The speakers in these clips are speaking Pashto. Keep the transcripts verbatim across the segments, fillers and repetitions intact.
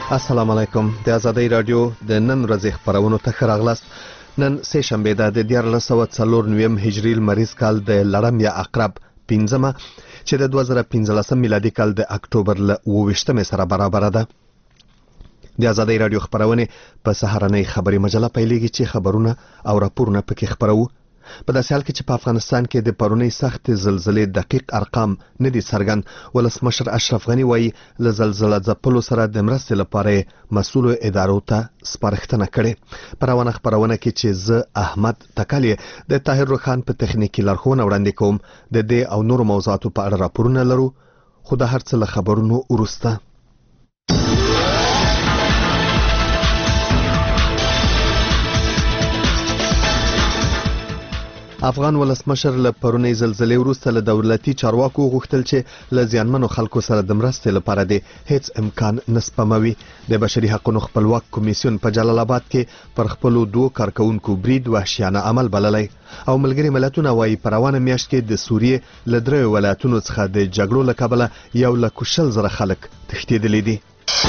السلام علیکم. د آزادۍ رادیو د نن ورځې خبرونو ته ښه راغلاست. نن سه شنبه ده د دیارلس سوه څلور نویم هجري لمریز کال د لړم یا عقرب پنځمه چې د دوه زره پنځلسم میلادي کال د اکتوبر له اوه ویشتمې سره برابره ده. د آزادۍ رادیو خبرونه په سهارنۍ خبري مجله پیلېږي چې خبرونه او راپورونه پکې خبرو. په داسې حال کې چې په افغانستان کې د پرونی سخت زلزلې دقیق ارقام نه دي څرګند، ولسمشر اشرف غني وایي له زلزله ځپلو سره د مرستې لپاره مسؤلو ادارو ته سپارښتنه کړې. په روانه خبرونه کې چې زه احمد تکل د طاهر روخان په تخنیکي لارښوونه وړاندې کوم. د دې او نورو موضوعاتو په اړه راپورونه لرو، خو د هر څه له خبرونو وروسته. افغان ولسمشر له پرونی زلزلې وروسته له دولتي چارواکو غوښتل چې له زیانمنو خلکو سره د مرستې لپاره د هیڅ امکان نه سپموي. د بشري حقوقو خپلواک کمیسیون په جلال آباد کې پر خپلو دوه کارکونکو برید وحشیانه عمل بللی او ملګري ملتونه وایي په روانه میاشت کې د سوریې له دریو ولایتونو څخه د جګړو له کبله یو لک شل زره خلک تښتېدلي دي.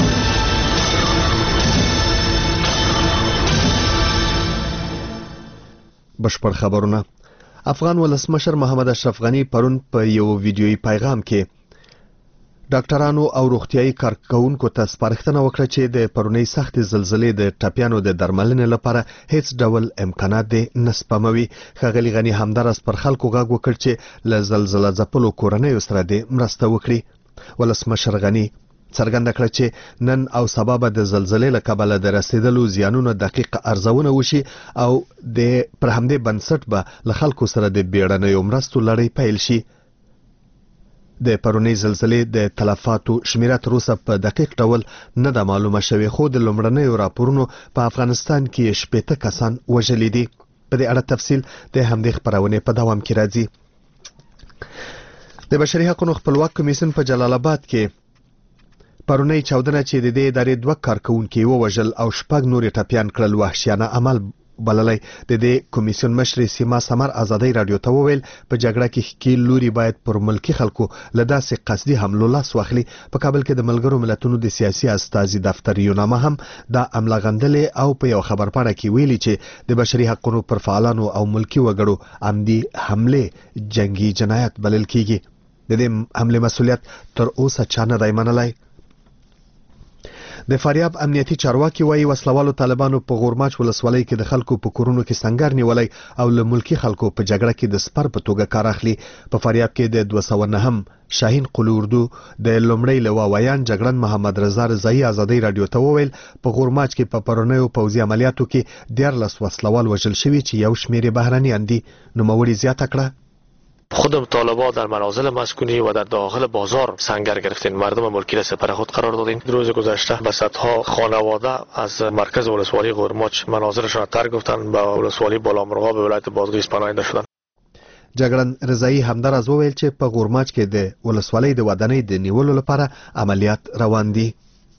بشپړ خبرونه. افغان ولسمشر محمد اشرف غني پرون په یو ویډیويي پیغام کې ډاکټرانو او روغتيایي کارکونکو ته سپارښتنه وکړه چې د پرونی سخت زلزلې د ټپیانو د درملنې لپاره هیڅ ډول امکانات دې نه سپموي. ښاغلي غني همدارس پر خلکو غږ وکړ چې له زلزله ځپلو کورنیو سره دې مرسته وکړي. ولسمشر غني څرګنده کړه چې نن او سبا به د زلزلې له کبله د رسیدلو زیانونو دقیق ارزونه وشي او د پر همدې بنسټ به له خلکو سره د بیړنیو مرستو لړۍ پیل شي. د پرونی زلزلې د تلفاتو شمیره تر اوسه په دقیق ډول نه ده معلومه شوې، خو د لومړنیو راپورونو په افغانستان کې شپېته کسان وژلي دي. په دې اړه تفصیل د همدې خبرونې په دوام کې راځي. د بشري حقوقو خپلواک کمیسیون په جلال آباد کې پرونی چاودنه چې د دې ادارې دوه کارکونکي ووژل او شپږ نورې ټپیان کړل وحشیانه عمل بللی. د دې کمیسیون مشر سیما سمر آزادۍ رادیو ته وویل په جګړه کې ښکیل لوري باید پر ملکی خلکو له داسې قصدي حملو لاس واخلي. په کابل کې د ملګرو ملتونو د سیاسي استازي دفتر یونامه هم دا عمله غندلې او په یو خبرپاڼه کې ویلي چې د بشري حقوقو پر فعالانو او ملکی وګړو عمدي حمله جنگي جنایت بلل کیږي. د دې حمله مسؤلیت تر اوسه چا نه دی منلی. د فاریاب امنیتي چارواکي وایي وسلوالو طالبانو په غورماچ ولسوالۍ کې د خلکو په کورونو کې سنگر نیولی او له ملکی خلکو په جګړه کې د سپر په توګه کار اخلي. په فاریاب کې د دوه سوه نهم شاهین قلي اردو د لومړی لواویان جګړن محمد رضا رضایي آزادۍ رادیو ته وویل په غورماچ کې په پرونیو پوځي عملیاتو کې دیارلس وسلوال وژل شوي چې یو شمېر بهرنیان دي. نوموړي زیاته کړه خود طالبان در منازل مسکونی و در داخل بازار سنگر گرفتین، مردم ملکی را سپر خود قرار دادین. روز گذشته به صدها خانواده از مرکز ولسوالی غورماچ منازلشان را ترک گفتند به ولسوالی بالامرغاب به ولایت بادغیس پناهنده شدند. جګړن رضایي همدارز وویل چې په غورماچ کې د ولسوالۍ د ودانۍ د نیولو لپاره عملیات روان دي.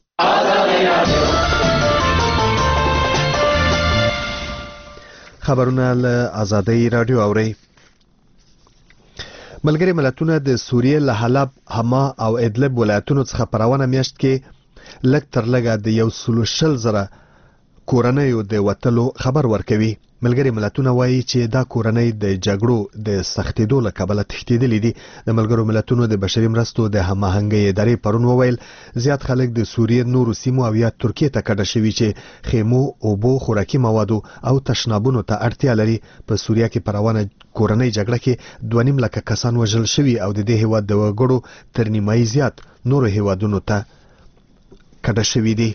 خبرونه له آزادۍ رادیو اوري. ملګري ملتونه د سوریې له حلب، حما او ادلب ولایتونو څخه په روانه میاشت کې لږ تر لږه د یو سلو شل زره کورنیو د وتلو خبر ورکوي. ملګري ملتونه وایي چې دا کورنۍ د جګړو د سختېدو له کبله تښتېدلي دي. د ملګرو ملتونو د بشري مرستو د هماهنګۍ ادارې پرون وویل زیات خلک د سوریې نورو سیمو او یا ترکیې ته کډه شوي چې خیمو، اوبو، خوراکي موادو او تشنابونو ته اړتیا لري. په سوریه کې په روانه کورنۍ جګړه کې دوه نیم لکه کسان وژل شوي او د دې هیواد د وګړو تر نیمایي زیات نورو هیوادونو ته کډه شوي دي.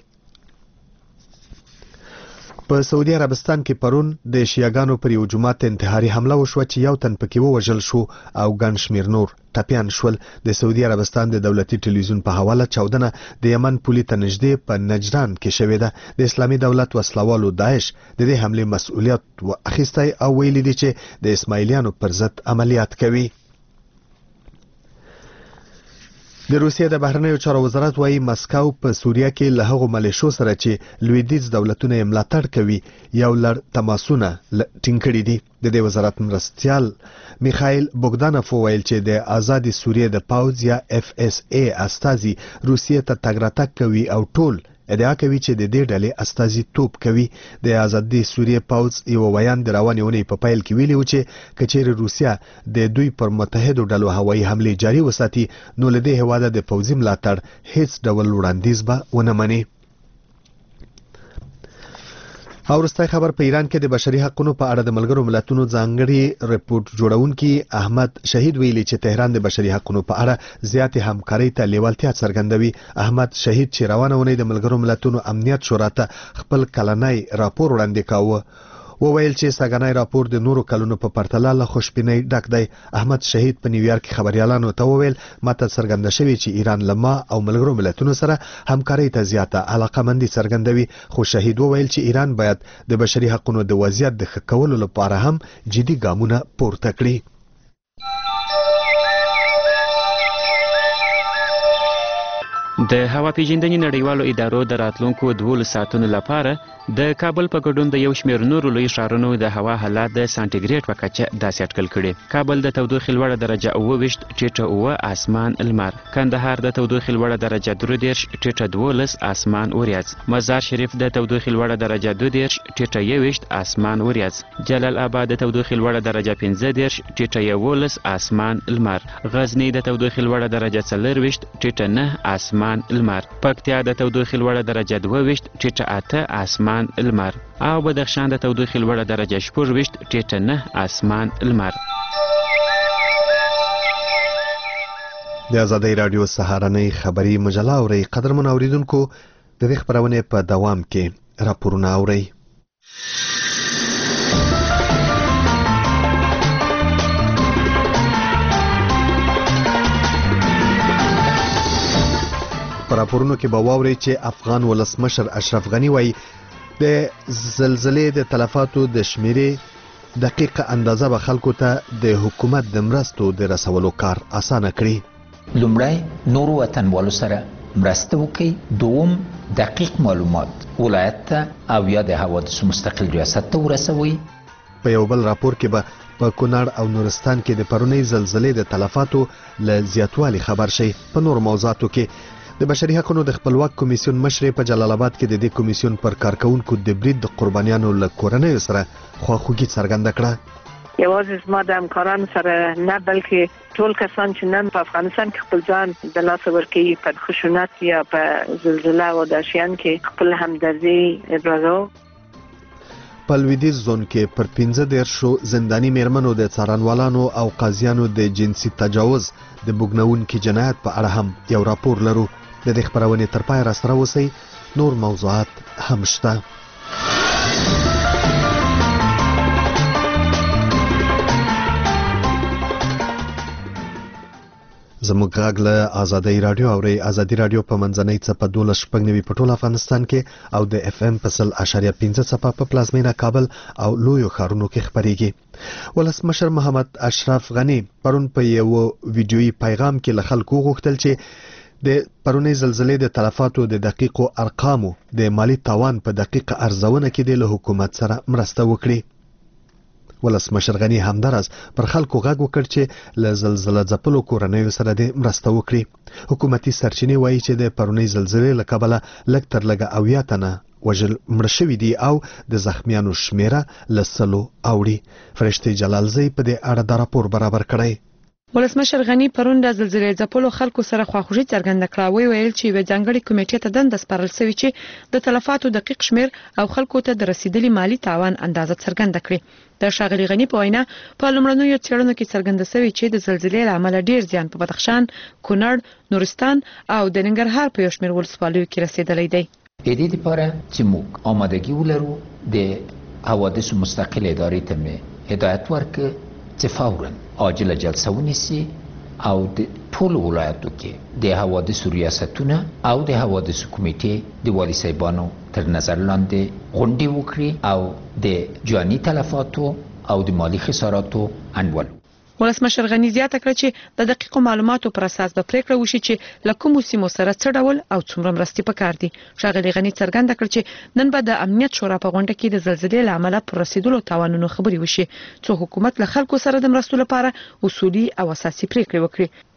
په سعودي عربستان کې پرون د شیعاګانو پر یو جماعت انتحاري حمله وشوه چې یو تن پکې ووژل شو او ګڼ شمېر نور ټپیان شول. د سعودي عربستان د دولتي ټلویزیون په حواله چاودنه د یمن پولې ته نږدې په نجران کې شوې ده. د اسلامي دولت وسلوالو داعش د دې حملې مسؤلیت واخیستی او ویلي دي چې د اسماعیلیانو پر ضد عملیات کوي. د روسیې د بهرنیو چارو وزارت وایي مسکو په سوریه کې له هغو ملیشو سره چې لویدیځ دولتونه یې ملاتړ کوي یو لړ تماسونه ټینګ کړي دي. د دې وزارت مرستیال میخایل بوګدانوف وویل چې د آزادې سوریې د پاوځ یا اف اس ای استازي روسیې ته تګ راتګ کوي او ټول ادعا کوي چې د دې ډلې استازیتوب کوي. د آزادې سوریې پوځ یو بیان د روانې اونۍ په پیل کې ویلي و چې که چیرې روسیه د دوی پر متحدو ډلو هوایي حملې جاري وساتي نو له دې هېواده د پوځي ملاتړ هیڅ ډول وړاندیز به ونه مني. او وروستی خبر په ایران کې د بشري حقوقو په اړه د ملګرو ملتونو ځانګړي رپورټ جوړونکي احمد شهید ویلي چې تهران د بشري حقوقو په اړه زیاتې همکارۍ ته لیوالتیا څرګندوي. احمد شهید چې روانه اونۍ د ملګرو ملتونو امنیت شورا ته خپل کلنی راپور وړاندې کاوه وویل چې ساګنای راپور د نورو کلونو په پرتله له خوشبینۍ ډک دی. احمد شهید په نیویارک کې خبريالانو ته وویل ماته څرګنده شوې چې ایران له ما او ملګرو ملتونو سره همکارۍ ته زیاته علاقه‌مندي څرګندوي. خو شهید وویل چې ایران باید د بشري حقوقو د وضعیت د ښه کولو لپاره هم جدي ګامونه پورته کړي. د هوا پیژندنې نړیوالو ادارو د راتلونکو دولس ساعتونو لپاره د کابل په ګډون د یو شمېر نورو لوی ښارونو د هوا حالات د سانټیګریډ په کچه داسې اټکل کړي. کابل د تودوخې لوړه درجه اوه ویشت ټیټه اوه اسمان لمر، کندهار د تودوخې لوړه درجه درې دېرش ټیټه دولس اسمان وریځ، مزار شریف د تودوخې لوړه درجه دوه دېرش ټیټه یوویشت اسمان وریځ، جلال آباد د تودوخې لوړه درجه پنځه دېرش ټیټه یوولس اسمان لمر، غزنی د تودوخې لوړه درجه څلور ویشت ټیټه نه اسمان لمر، پکتیا د تودوخې لوړه درجه دوه ویشت ټیټه اته اسمان لمر، او بدخشان د تودوخې لوړه درجه شپږ ویشت ټیټه نه اسمان لمر. د آزادۍ راډیو سهارنۍ خبري مجله اورئ. قدرمن اوریدونکو د دې خبرونې په دوام کې راپورونه اورئ. په راپورونو کې به واورئ چې افغان ولسمشر اشرف غني وایي د زلزلې د تلفاتو د شمیرې دقیقه اندازه به خلکو ته د حکومت د مرستو د رسولو کار اسانه کړي. لومړی نورو وطنوالو سره مرسته وکړي، دوم دقیق معلومات ولایت ته او یا د حوادثو مستقل ریاست ته ورسوي. په یو بل راپور کې به په کونړ او نورستان کې د پرونۍ زلزلې د تلفاتو له زیاتوالي خبر شي. په نور موضوعاتو کې د بشري حقوقو د خپلواک کمیسیون مشر په جلال آباد کې د دې کمیسیون پر کارکونکو د برید د قربانیانو له کورنۍ سره خواخوږي څرګنده کړه. یوازې ما د همکارانو سره نه بلکې ټول کسان چې نن په افغانستان کې خپل ځان د لاس ورکوي په خشونت یا په زلزله او د شیان کې خپل همدردي ابراز. په لویدیځ زون کې پر پنځه دیرشو زنداني میرمنو د څارنوالانو او قاضیانو د جنسي تجاوز د بوګنونکي جنایت په اړه هم یو راپور لرو. د دې خبرونې تر پای راسره اوسئ. نور موضوعات هم شته. زموږ غږ له آزادۍ راډیو اورئ. آزادۍ راډیو په منځنۍ څپه دولس شپږ نوي په ټول افغانستان کې او د اف ام په سل اشاریه پنځه څپه په پلازمینه کابل او لویو ښارونو کې خپرېږي. ولسمشر محمد اشرف غني پرون په یو ویډیویي پیغام کې له خلکو غوښتل چې د پرونۍ زلزلې د تلفاتو د دقیقو ارقامو د مالی تاوان په دقیقه ارزونه کې د حکومت سره مرسته وکړي. ولسمشر غني همدارس پر خلکو غږ وکړ چې له زلزلې ځپلو کورنیو سره د مرسته وکړي. حکومتي سرچینې وایي چې د پرونۍ زلزلې له کبله لږ تر لږه اویا تنه وژل مړه شوي دي او د زخمیانو شمیره له سلو اوړي. فرشتې جلالزی په دې اړه د راپور برابر کړی. ولسمشر غني پرون د زلزلې ځپلو خلکو سره خواخوږي څرګنده کړه. وی ویل چې یوه ځانګړې کمیټې ته دنده سپارل شوې چې د تلفاتو دقیق شمیر او خلکو ته د رسیدلي مالی تاوان اندازه څرګنده کړي. د ښاغلي غني په وینا په لومړنیو څېړنو کې څرګنده شوې چې د زلزلې له امله ډېر زیان په بدخشان، کونړ، نورستان او د ننګرهار په یو شمېر ولسوالیو کې رسیدلی دی. د دې لپاره چې موږ آمادګي ولرو د حوادثو مستقل ادارې ته مې هدایت ورکړ چې فوراً عاجله جلسه ونیسي او د ټولو ولایتو کې د حوادثو ریاستونه او د حوادثو کمیټې د والي صاحبانو تر نظر لاندې غونډې وکړي او د جاني تلفاتو او د مالی خساراتو انډول. ولسمشر غني زیاته کړه چې د دقیقو معلوماتو پر اساس به پریکړه وشي چې له کومو سیمو سره څه ډول او څومره مرستې پکار دي. ښاغلي غني څرګنده کړه چې نن به د امنیت شورا په غونډه کې د زلزلې له امله پر رسیدلو تاوانونو خبرې وشي څو حکومت له خلکو سره د مرستو لپاره اصولي او اساسي پریکړې وکړي.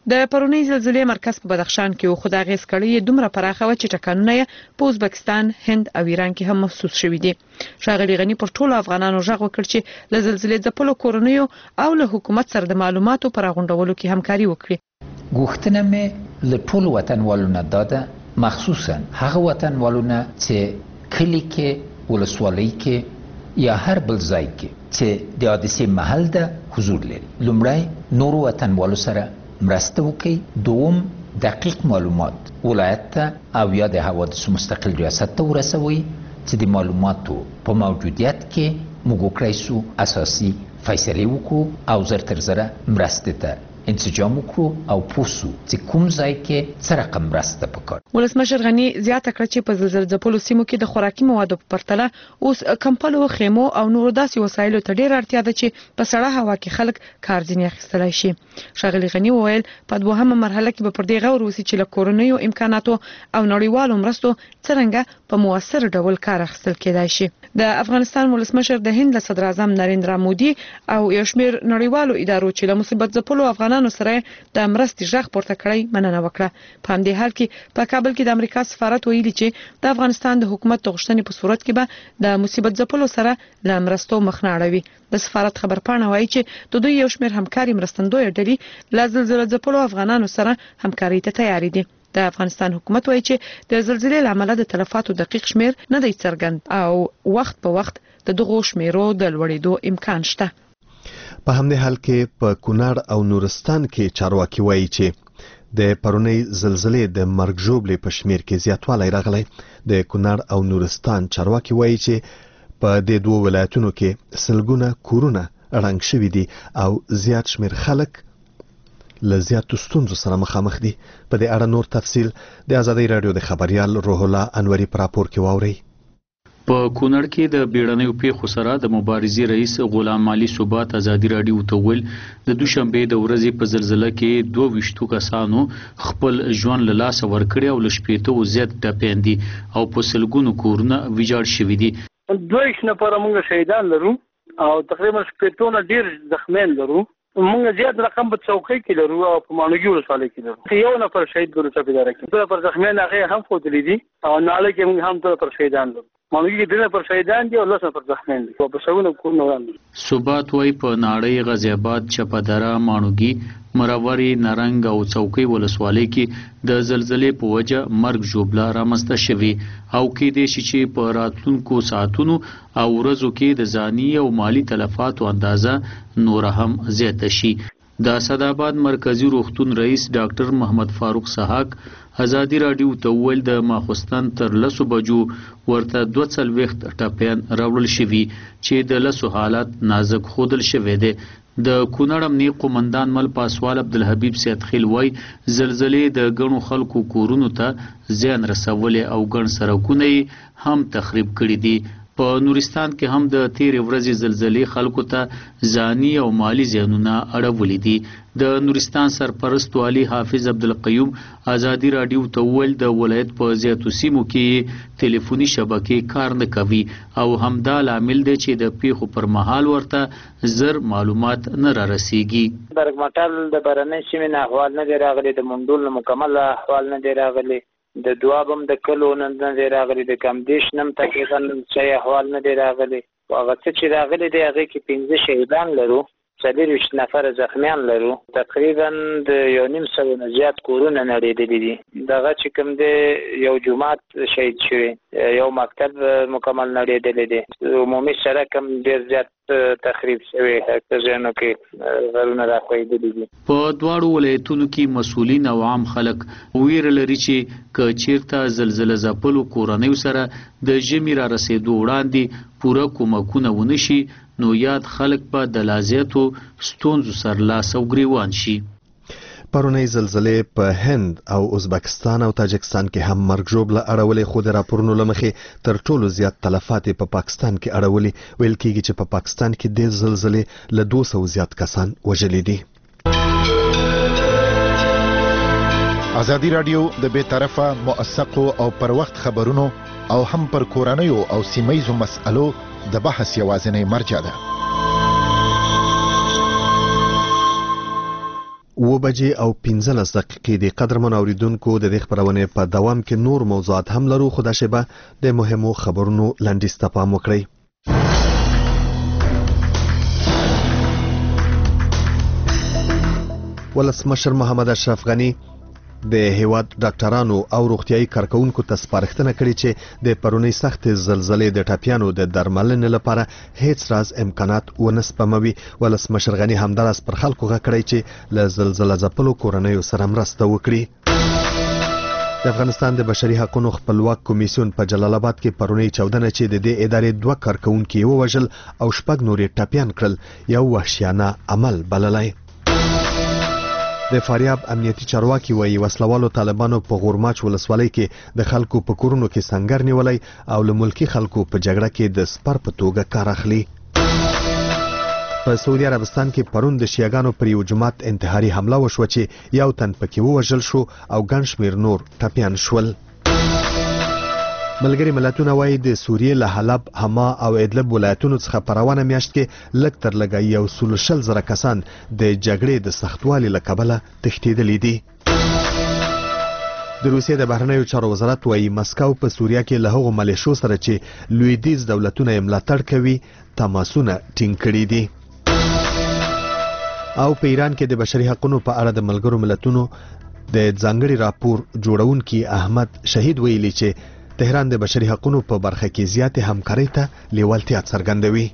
د پرونی زلزلې مرکز په بدخشان کې خو د غیس کړي دومره پراخه و چې ټکانونه یې په ازبکستان، هند او ایران کې هم محسوس شوي دي. ښاغلي غنی پر ټولو افغانانو غږ وکړ چې له زلزلې ځپلو کورنیو او له حکومت سره د معلوماتو پر غونډولو کې همکاري وکړي. غوښتنه مې له ټولو وطنوالو نه داده، مخصوصا هغه وطنوالو نه چې کلی کې، ولسوالۍ کې یا هر بل ځای کې چې د حادثې محل ده حضور لري. لومړی نورو وطنوالو سره مرسته وکړي، دوم دقیق معلومات ولایت ته او یا د حوادثو مستقل ریاست ته ورسوي چې د معلوماتو په موجودیت کې موږ وکړای سو اساسي فیصلې وکړو او زر تر زره مرستې ته انسجام وکړو او پوسو چې کوم ځای کې څه رقم مرسته پکار. ولسمشر غنی زیاته کړه چې په زلزلې ځپلو سیمو کې د خوراکي موادو په پرتله اوس کمپلو، خیمو او نورو داسې وسایلو ته ډېر اړتیا ده چې په سړه هوا کې خلک کار ځینې اخیستلای شي. ښاغلي غنی وویل په دوهمه مرحله کې به پر دې غور وسی چې له کورنیو امکاناتو او نړیوالو مرستو څرنګه په موثر ډول کار اخیستل کېدای شي. د افغانستان ولسمشر د هند له صدر اعظم نریندرا مودي او یو شمېر نړیوالو ادارو چې له مصیبت ځپلو افغانانو سره د مرستې غږ پورته کړی مننه وکړه. په همدې حال کې په کابل کې د امریکا سفارت ویلي چې د افغانستان د حکومت د غوښتنې په صورت کې به د مصیبت ځپلو سره له مرستو مخ نه اړوي. د سفارت خبرپاڼه وایي چې د دوی یو شمېر همکاري مرستندوی ډلې له زلزلې ځپلو افغانانو سره همکاري ته تیار دي. د افغانستان حکومت وایي چې د زلزلې له امله د تلفاتو دقیق شمیر نه دی څرګند او وخت په وخت د دغو شمیرو د لوړېدو امکان شته. په همدې حال کې په کونړ او نورستان کې چارواکي وایي چې د پرونی زلزلې د مرګ ژوبلې په شمیر کې زیاتوالی راغلی. د کونړ او نورستان چارواکي وایي چې په دې دوه ولایتونو کې سلګونه کورونه ړنګ شوي دي او زیات شمیر خلک له زیاتو ستونزو سره مخامخ دي. په دې اړه نور تفصیل د ازادۍ راډیو د خبريال روح الله انوري پر راپور کې واورئ. په کونړ کې د بیړنیو پیښو سره د مبارزې رئیس غلام علي ثبات ازادي راډیو ته ویل د دوشنبه د ورځې په زلزلې کې دوه ویشتو کسانو خپل ژوند له لاسه ورکړی او له شپېتو زیات ټپیان دي او په سلګونو کورونه ویجاړ شوي دي. دوه نفر موږ شهیدان لرو او تقریبا شپېتو نه ډیر زخمیان لرو. موږ زیات رقم په چوکۍ کې لرو او په مانوګي ولسوالۍ کې لرو. یو نفر شهید ګورو چوکیدار کې دوه نفر زخمیان هغه هم فوتلي دي او ناله کې موږ هم دوه نفر شهیدان لرو. مانوګي کې دوه نفر شهیدان دي او لس نفر زخمیان دي او په څونه کورونه وران دي. ثبات وای په ناړۍ، غازی آباد، چپدره، مانوګي، مروري، نرنګ او چوکۍ ولسوالۍ کې د زلزلې په وجه مرګ ژوبله رامنځته شوي او کېدای شي چې په راتلونکو ساعتونو او ورځو کې د ځاني او مالی تلفاتو اندازه نور هم زیاته شي. د اسداباد مرکزی روغتون رئیس ډاکټر محمد فاروق سحاق ازادي راډیو ته ویل د ماخوستن تر لسو بجو ورته دوه څلوېښت ټپیان راوړل شوي چې د لسو حالت نازک ښودل شوی دی. د کونړ امنیه قومندان مل پاسوال عبدالحبیب سیدخیل وای زلزلې د ګڼو خلکو کورونو ته زیان رسولې او ګڼ سړکونه یې هم تخریب کړي دي. په نورستان کې هم د تیرې ورځې زلزلې خلکو ته ځاني او مالی زیانونه اړولي دي. د نورستان سرپرست والي حافظ عبدالقیوم ازادي راډیو ته ویل د ولایت په زیاتو سیمو کې ټلیفوني شبکې کار نه کوي او همدا لامل دی چې د پیښو پر مهال ورته زر معلومات نه را رسیږي. برګمټال د بهرنۍ سیمې نه احوال نه دی راغلی، د منډول مکمل احوال نه دی راغلی، د دوابم د کلو نه دی راغلی، د کمدیش نم تقریبا صحیح احوال نه دی راغلی. هغه څه چې راغلی دی هغې کې پنځه شهیدان لرو، څلېرویشت نفره زخمیان لرو، تقریبا د یو نیم سوه نه زیات کورونه نړېدلي دي. دغه چې کوم دی یو جومات شهید شوی، یو مکتب مکمل نړېدلی دی، عمومي سړک هم ډېر زیات تخریب شوی، ځایونو کې غرونه راښویېدلي دي. په دواړو ولایتونو کې مسؤلین او عام خلک ویره لري چې که چیرته زلزله ځپلو کورنیو سره د ژمي را رسېدو وړاندې پوره کومکونه ونه شي نو یاد خلک به د لازیاتو ستونزو سر لاس او ګریوان شي. پرونی زلزلې په هند او ازبکستان او تاجکستان کې هم مرګ ژوبله اړولې، خو د راپورونو له مخې تر ټولو زیات تلفات په پاکستان کې اړولې. ویل کېږي چې په پاکستان کې د زلزلې له دوه سوه زیات کسان وژلي دي. ازادي راډیو د بې طرفه، موثقو او پر وخت خبرونو او هم پر کورنیو او سیمهیزو مسألو د بحث یوازینی مرجع ده. و بجې او پنځلس دقیقې د قدرمن اوریدونکو د دې خبرونې په دوام کې نور موضوعات هم لرو، خو دا شیبه د مهمو خبرونو لنډیز ته پام وکړئ. ولسمشر محمد اشرف غنی د هیواد ډاکټرانو او روغتيایي کارکونکو ته سپارښتنه کړې چې د پرونی سخت زلزلې د ټاپیانو د درملنې لپاره هیڅ راز امکانات ونه سپموي. ولسمشر غنی همداراز پر خلکو غږ کړی چې له زلزلې ځپلو کورنیو سره مرسته وکړي. د افغانستان د بشري حقوقو خپلواک کمیسیون په جلال آباد کې پرونی چودنه چې د دې ادارې دوه کارکونکو ووژل او شپږ نورې ټاپیان کړل یو وحشیانه عمل بللی. د فاریاب امنیتي چارواکي وایي وسلوالو طالبانو په غورماچ ولسوالۍ کې د خلکو په کورونو کې سنگر نیولای او له ملکی خلکو په جګړه کې د سپر په توګه کار اخلي. په سعودي عربستان کې پرون د شیعاګانو پر یو جماعت انتحاري حمله وشوه چې یو تن پکې ووژل شو او ګڼ شمېر نور ټپیان شول. ملګري ملتونه وایي د سوریې له حلب، حما او ادلب ولایتونو څخه په روانه میاشت کې لږ تر لږه یو سل شل زره کسان د جګړې د سختوالي له کبله تښتېدلي دي. د روسیې د بهرنیو چارو وزارت وایي مسکو په سوریه کې له هغو ملیشو سره چې لویدیځ دولتونه یې ملاتړ کوي تماسونه ټینګ کړي دي. او په ایران کې د بشري حقوقو په اړه د ملګرو ملتونو د ځانګړي راپور جوړونکي احمد شهید ویلي چې تهران د بشري حقوقو په برخه کې زیاتې همکارۍ ته لیوالتیا څرګندوي.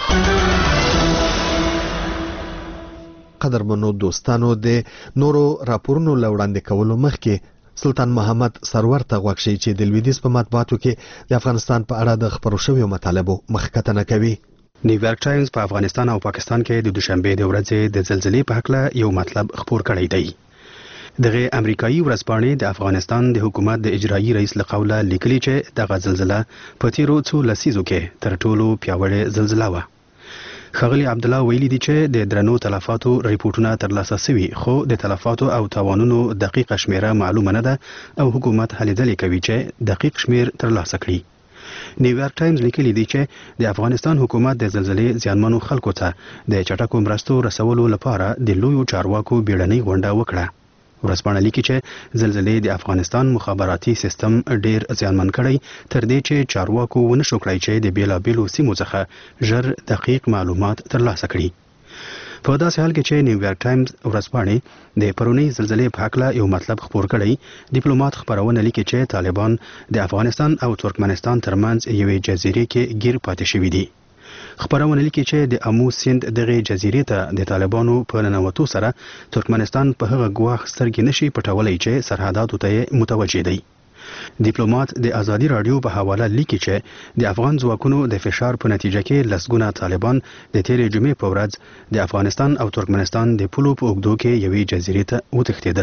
قدرمنو دوستانو، د نورو راپورونو له وړاندې کولو مخکې سلطان محمد سرور ته غوږ شئ چې د لویدیځ په مطبوعاتو کې د افغانستان په اړه د خپرو شویو مطالبو مخکتنه کوي. نیویارک ټایمز په افغانستان او پاکستان کې د دوشنبه د ورځې د زلزلې په هکله یو مطلب خپور کړی دی. دغه امریکایي ورځپاڼې د افغانستان د حکومت د اجرایي رئیس له قوله لیکلي چې دغه زلزله په تیرو څو لسیزو کې تر ټولو پیاوړې زلزله وه. ښاغلي عبدالله ویلي دي چې د درنو تلفاتو ریپورتونه ترلاسه شوي، خو د تلفاتو او تاوانونو دقیقه شمیره معلومه نه ده او حکومت هلې ځلې کوي چې دقیق شمیر ترلاسه کړي. نیویارک ټایمز لیکلي دي چې د افغانستان حکومت د زلزلې زیانمنو خلکو ته د چټکو مرستو رسولو لپاره د لویو چارواکو بیړنۍ غونډه وکړه. ورځپاڼه لیکي چې زلزلې د افغانستان مخابراتي سیستم ډیر زیانمن کړی، تر دې چې چارواکو ونه شو کړی چې د بیلابیلو سیمو څخه ژر دقیق معلومات ترلاسه کړي. په داسې حال کې چې نیویارک ټایمز ورځپاڼې د پرونی زلزلې په هکله یو مطلب خپور کړی، ډیپلوماټ خبرونه لیکي چې طالبان د افغانستان او ترکمنستان ترمنځ یوې جزیرې کې گیر پاتې شوي دي. خبرونه لیکي چې د امو سیند دغه جزیرې ته د طالبانو په ننوتو سره ترکمنستان په هغه ګواښ سترګې نشي پټولی چې سرحداتو ته متوجه دی. ډیپلوماټ د ازادي رادیو په حواله لیکي چې د افغان ځواکونو د فشار په نتیجه کې لسګونه طالبان د تیرې جمعې په ورځ د افغانستان او ترکمنستان د پولو په اوږدو کې یوې جزیرې ته وتښتېدل.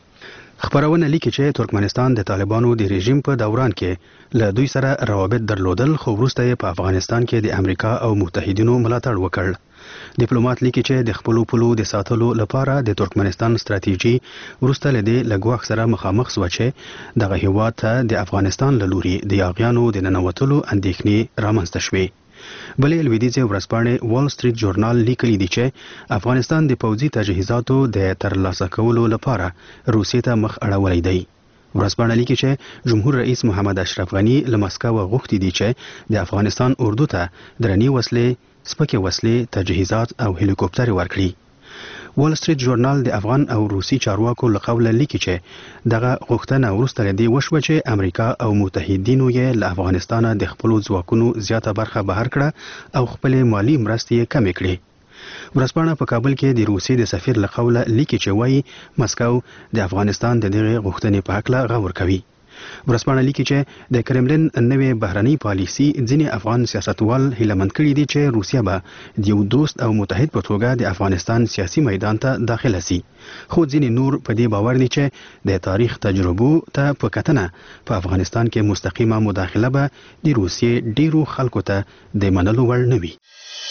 خبرونه لیکي چې ترکمنستان د طالبانو د رژیم په دوران کې له دوی سره روابط درلودل، خو وروسته یې په افغانستان کې د امریکا او متحدینو ملاتړ وکړ. ډیپلوماټ لیکي چې د خپلو پولو د ساتلو لپاره د ترکمنستان ستراتیژي وروسته له دې له ګواښ سره مخامخ شوه چې دغه هیواد ته د افغانستان له لوري د یاغیانو د ننوتلو اندېښنې رامنځته شوې. بلې لویدیځې ورځپاڼې وال سټریټ جورنال لیکلي دي چې افغانستان د پوځي تجهیزاتو د ترلاسه کولو لپاره روسیې ته مخ اړولی دی. ورځپاڼه لیکي چې جمهور رئیس محمد اشرف غنی له مسکو غوښتي دي چې د افغانستان اردو ته درنې وسلې، سپکې وسلې، تجهیزات او هلیکوپټر ورکړي. وال سټریټ جورنال د افغان او روسي چارواکو له قوله لیکي چې دغه غوښتنه وروسته له دې وشوه چې امریکا او متحدینو یې له افغانستانه د خپلو ځواکونو زیاته برخه بهر کړه او خپلې مالی مرستې یې کمې کړې. ورځپاڼه په کابل کې د روسیې د سفیر له قوله لیکي چې وایي مسکو د افغانستان د دغې غوښتنې په هکله غور کوي. ورځپاڼه لیکي چې د کرملین نوې بهرنۍ پالیسي ځینې افغان سیاستوال هیلهمند کړي دي چې روسیه به د یو دوست او متحد په توګه د افغانستان سیاسي میدان ته داخله سي، خو ځینې نور په دې باور دي چې د تاریخ تجربو ته په کتنه په افغانستان کې مستقیمه مداخله به د روسیې ډیرو خلکو ته د منلو وړ نه وي.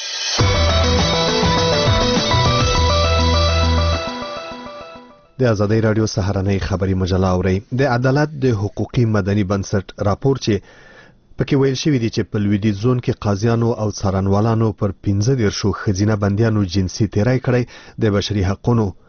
د ازادۍ رادیو سهارنۍ خبري مجله اوري. د عدالت د حقوقي مدني بنسټ راپور چې پکې ویل شوی دی چې په لویدیځ زون کې قاضیانو او څارنوالانو پر پنځه دیرشو ښځینه بندیانو جنسي تیری کړی، د بشري حقوقو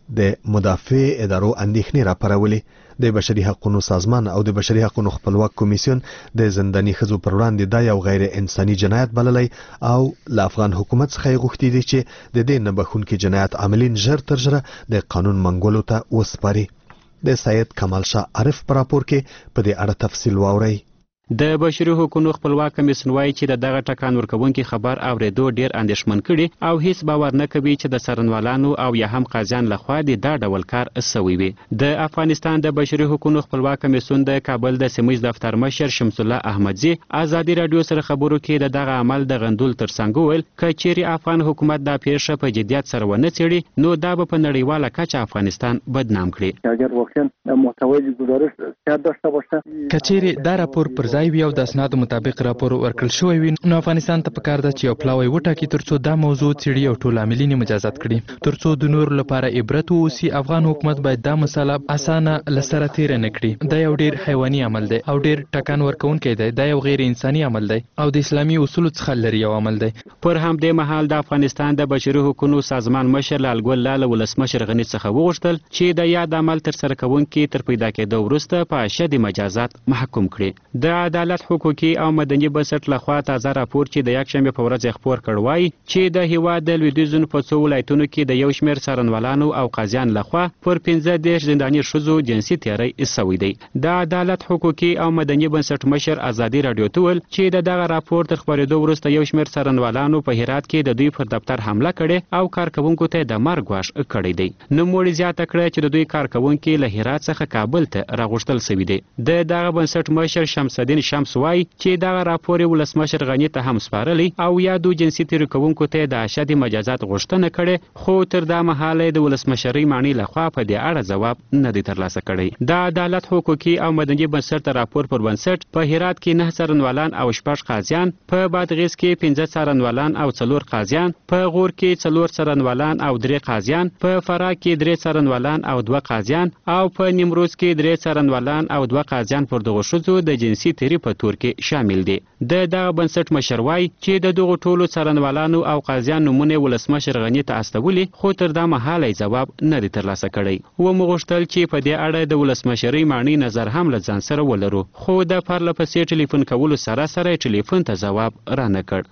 د مدافع ادارو اندېښنې راپارولې. د بشري حقوقو سازمان او د بشري حقوقو خپلواک کمیسیون د زنداني ښځو پر وړاندې دا یو غیر انساني جنایت بللی او له افغان حکومت څخه یې غوښتي دي چې د دې نه بخښونکي جنایت عاملین ژر تر ژره د قانون منګولو ته وسپاري. د سید کمال شاه عارف په راپور کې په دې اړه تفصیل واورئ. د بشري حقوقو خپلواک کمیسیون وایي چې د دغه ټکان ورکوونکي خبر اورېدو ډیر اندېښمن کړي او هیڅ باور نه کوي چې د څارنوالانو او یا هم قاضیان لخوا د دا ډول کار سوی وي. د افغانستان د بشري حقوقو خپلواک کمیسیون د کابل د سیمه ییز دفتر مشر شمس الله احمدزي ازادي رادیو سره خبرو کې د دغه عمل د غندول ترڅنګ وویل که چیرې افغان حکومت دا پیښه په جدیت سره ونه څېړي نو دا به په نړیواله کچه افغانستان بدنام کړي. اگر واقعا محتوای گزارش زیاد داشته باشه که چیرې دا راپور پر ځای وي او د اسنادو مطابق راپور ورکړل شوی وي نو افغانستان ته پکار ده چې یو پلاوی وټاکي ترڅو دا موضوع څېړي او ټول عاملین مجازات کړي ترڅو د نورو لپاره عبرت واوسي. افغان حکومت باید دا مسله اسانه لسره تیر نه کړي. دا یو ډیر حیواني عمل دی او ډیر ټکان ورکوونکی دی. دا یو غیر انساني عمل دی او د اسلامي اصولو څخه لري یو عمل دی. پر همدې مهال د افغانستان د بشري حقوقو سازمان مشر لالګل لاله ولسمشر غني څخه وغوښتل چې د یاد عمل تر سره کوونکي تر پیدا کېدو وروسته په شدید مجازات محکوم کړي. د عدالت حقوقي او مدني بنسټ لخوا تازه راپور چې د یکشنبه په ورځ خپور کړ وایي چې د هیواد د لویدیځ په څو ولایتونو کې د یو شمېر څارنوالانو او قاضیان لخوا پر پنځه دېرش زنداني ښځو جنسي تیری سوی دی. د عدالت حقوقي او مدني بنسټ مشر ازادي رادیو ته ویل چې د دغه راپور تر خپرېدو وروسته یو شمېر څارنوالانو په هرات کې د دوی پر دفتر حمله کړې او کارکوونکو ته د مرګ ګواښ کړی دی. نوموړي زیاته کړه چې د دوی کارکوونکي له هرات څخه کابل ته راغوښتل سوي دي. د دغه بنسټ مشر شمس الدین شمس وایي چې دغه راپور ولسمشر غني ته هم سپارلی او یادو جنسي تیری کوونکو ته د اشد مجازات غوښتنه کړې خو تر دا مهاله د ولسمشرۍ معنی لخوا په دې اړه ځواب نه دی ترلاسه کړی. د عدالت حقوقي او مدني بنسټ راپور پر بنسټ په هرات کې نه څارنوالان او شپږ قاضیان، په بادغیس کې پنځه څارنوالان او څلور قاضیان، په غور کې څلور څارنوالان او درې قاضیان، په فراه کې درې څارنوالان او دوه قاضیان او په نیمروز کې درې څارنوالان او دوه قاضیان پر دغه ښځو د جنسي تیری په تور کې شامل دي. د دغه بنسټ مشر وایي چې د دغو ټولو څارنوالانو او قاضیان نومونه ولسمشر غني ته استولي خو تر دا مهاله ځواب نه دی ترلاسه کړی. و مغوښتل چې په دې اړه د ولسمشرۍ معنی نظر هم له ځان سره ولرو خو د پرله پسې ټلیفون کولو سره سره ټلیفون ته ځواب را نه کړ.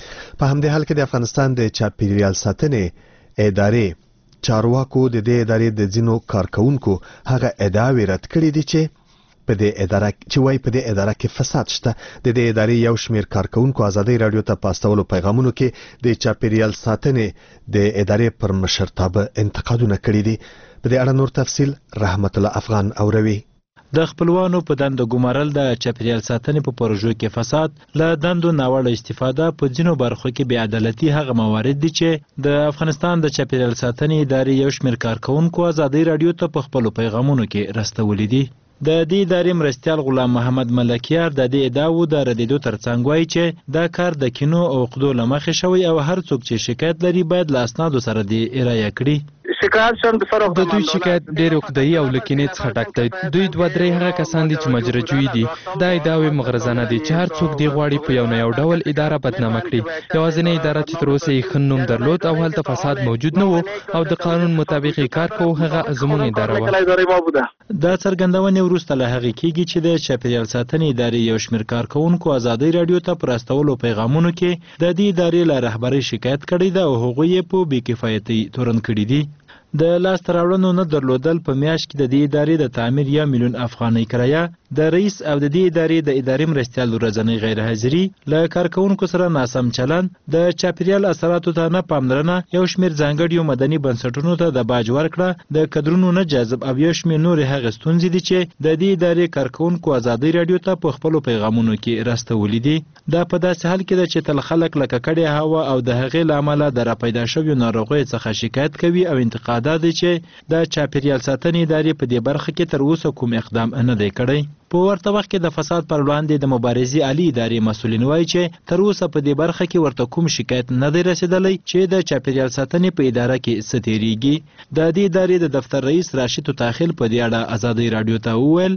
په همدې حال کې د افغانستان د چاپیریال ساتنې ادارې چارواکو د دې ادارې د ځینو کارکونکو هغه ادعاوې رد کړې دي چې په دې اداره چې وایي په دې اداره کې فساد شته. د دې ادارې یو شمېر کارکونکو ازادۍ راډیو ته په استولو پیغامونو کې د چاپیریال ساتنې د ادارې پر مشرتابه انتقادونه کړي دي. په دې اړه نور تفصیل رحمت الله افغان اوروي. د خپلوانو په دندو ګمارل د چاپیریال ساتنې په پروژو کې فساد، له دندو ناوړه استفاده، په ځینو برخو کې بې عدالتي هغه موارد دي چې د افغانستان د چاپیریال ساتنې ادارې یو شمېر کارکونکو ازادۍ راډیو ته په خپلو پیغامونو کې رسولي دي. د دې ادارې مرستیال غلام محمد ملکیار د دې ادعاو د ردېدو ترڅنګ وایي چې دا کار د کینو او عقدو له مخې شوی او هر څوک چې شکایت لري باید له اسنادو سره دې ارایه کړي. شکایت شون د فرق د دوی شکایت ډېر عقده‌ای او له کینې څخه ډک دی. دوی دوه درې هغه کسان دي چې مجرجوي دي. دا ادعاوې مغرضانه دي چې هر څوک دې غواړي په یو نه یو ډول اداره بدنامه کړي. یوازینۍ اداره چې تر اوسه یې ښه نوم درلود او هلته فساد موجود نه و او د قانون مطابق یې کار کوو هغه زموږ اداره وه. دا څرګندونې وروسته له هغې کېږي چې د چاپیریال ساتنې ادارې یو شمېر کارکوونکو ازادۍ راډیو ته پر استولو پیغامونو کې د دې ادارې له رهبرۍ شکایت کړی ده او هغوی یې په بې کفایتۍ تورن کړي دي. د لاسته راوړنو نه درلودل په میاشت کې د دې ادارې د تعمیر یا میلیون افغانۍ کرایه، د رئیس او د دې ادارې د ادارې مرستیال ورځنۍ غیر حاضري، له کارکوونکو سره ناسم چلند، د چاپیریال اثراتو ته نه پاملرنه، یو شمېر ځانګړیو مدني بنسټونو ته د باج ورکړه، د کدرونو نه جذب او یو شمېر نورې هغې ستونزې دي چې د دې ادارې کارکوونکو ازادۍ راډیو ته په خپلو پیغامونو کې راستولي دي. دا په داسې حال کې ده چې تل خلک له ککړې هوا او د هغې له امله د راپیدا شویو ناروغیو څخه شکایت کوي او انتقادات دي چې د چاپیریال ساتنې ادارې په دې برخه کې تر اوسه کوم اقدام نه دی کړی. په ورته وخت کې د فساد پر وړاندې د مبارزې عالي ادارې مسؤلین وایي چې تر اوسه په دې برخه کې ورته کوم شکایت نه دی رسېدلی چې د چاپیریال ساتنې په اداره کې څه تېرېږي. د دې ادارې د دفتر رئیس راشد تاخیل په دې اړه ازادۍ راډیو ته وویل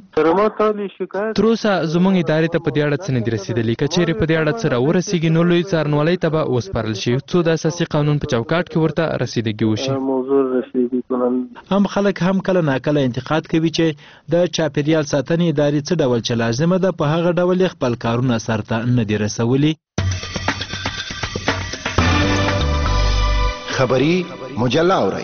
تر اوسه زموږ ادارې ته په دې اړه څه نه دي رسېدلي. که چیرې په دې اړه څه راورسېږي نو لوی څارنوالۍ ته به وسپارل شي څو د اساسي قانون په چوکاټ کې ورته رسیدګي وشي. هم خلک هم کله ناکله انتقاد کوي چې د چاپیریال ساتنې ادارې څه ډول چې لازمه ده په هغه ډول خپل کارونه سرته نه دي رسولي. خبری مجله اورئ.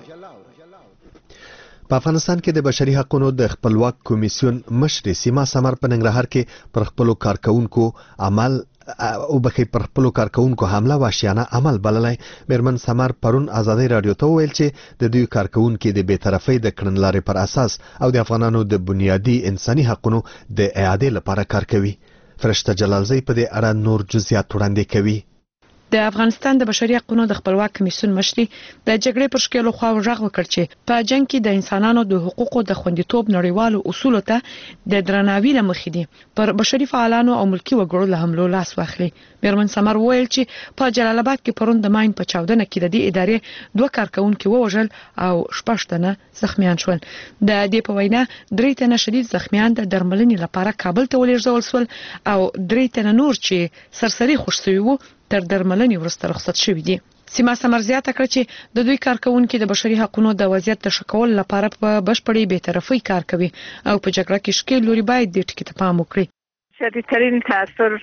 په افغانستان کې د بشري حقوقو د خپلواک کمیسیون مشر سیما سمر په ننګرهار کې پر خپلو کارکونکو عمل او بخې پر خپلو کارکونکو حمله وحشیانه عمل بللی. میرمن سمر پرون ازادي رادیو ته وویل چې د دوی کارکونکو د بی‌طرفۍ د کړنلارې پر اساس او د افغانانو د بنیادي انساني حقوقو د اعادې لپاره کار کوي. فرشته جلالزی په دې اړه نور جزئیات وړاندې کوي. د افغانستان د بشري حقوقو د خپلواک کمیسیون مشري د جګړې پر شکلو خو ورغ وکړ چې په جنگ کې د انسانانو د حقوقو د خوندیتوب نړیوالو اصولو ته د درناوي لمخې دي پر بشري فعالانو او ملکی وګړو له حملو لاس واخلي. میرمن سمر وویل چې په جلال آباد کې پرون د ماین په چاودنه کې د دې ادارې دوه کارکونکو ووژل او شپږ تنه زخمیان شول. د دې په وینا درې تنه شدید زخمیان د درملنې لپاره کابل ته ولېږدول شول او درې تنه نور چې سرسري خوش شوي وو تر درملنې وروسته رخصت شوي دي. سیما سمر زیاته کړه چې د دوی کارکونکو د بشري حقوقو د وضعیت د شکول لپاره په بشپړې بی‌طرفۍ کار کوي او په جګړه کې شکل لوري باید د ټکی ته پام وکړي. شدیدترین تاثر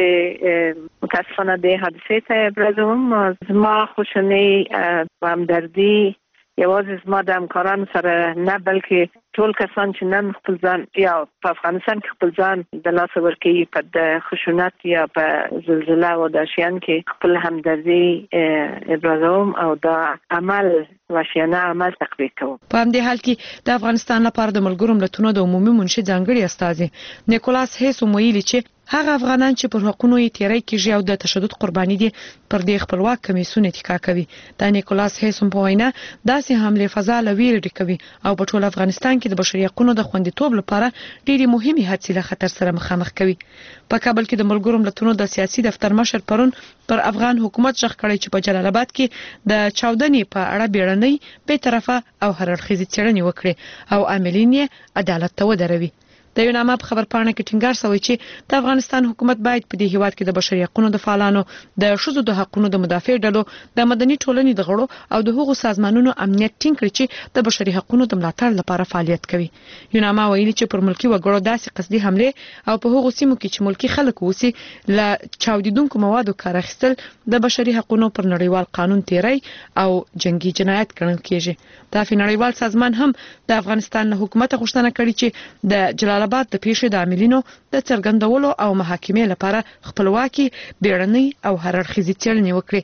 د متاسفانه د حادثه ته ابرازوم. زما خوشنۍ و همدردی یوازې زما د همکارانو سره نه بلکې ټول کسان چې نن خپل ځان یا په افغانستان کې خپل ځان د لاس ورکوي په د خشونت یا په زلزله او د شیان کې خپل همدردي ابرازوم او دا عمل وحشیانه عمل تقویه کوم. په همدې حال کې د افغانستان لپاره د ملګرو ملتونو د عمومي منشي ځانګړي استازي نیکولاس هیسوم ویلي چې هغه افغانان چې پر حقوقو یې تیری کیږي او د تشدد قرباني دي پر دې خپلواک کمیسیون اتکا کوي. دا نیکولاس هیسوم په وینا داسې حمله فضا لویل کوي او په ټول افغانستان کې د بشري حقوقو د خوندیتوب لپاره ډېری مهمه هڅې له خطر سره مخامخ کوي. په کابل کې د ملګرو ملتونو د سیاسي دفتر مشر پرون پر افغان حکومت شخ کړی چې په جلال آباد کې د چاودنې په اړه بیړنۍ بی‌طرفه او هر اړخیزه څېړنې وکړي او عاملین یې عدالت ته ودروي. د یوناما په خبرپاڼه کې ټینګار شوی چې د افغانستان حکومت باید په دې هیواد کې د بشري حقوقو د فعالانو د شذو د حقوقو د مدافع ډلو د مدني ټولنې د غړو او د حقوقو سازمانونو امنیت ټینګ کړي چې د بشري حقوقو د ملاتړ لپاره فعالیت کوي. یوناما ویلي چې پر ملکی وګړو داسې قصدي حمله او په هغو سیمو کې چې ملکی خلک وسی له چاودیدونکو موادو کار اخیستل د بشري حقوقو پر نړیوال قانون تیری او جنگي جنایت ګڼل کیږي. دا نړیوال سازمان هم د افغانستان له حکومت غوښتنه کړې چې د جلال آباد د پیښې د عاملینو د څرګندولو او محاکمې لپاره خپلواکي بیړنۍ او هر اړخیزه څېړنې وکړي.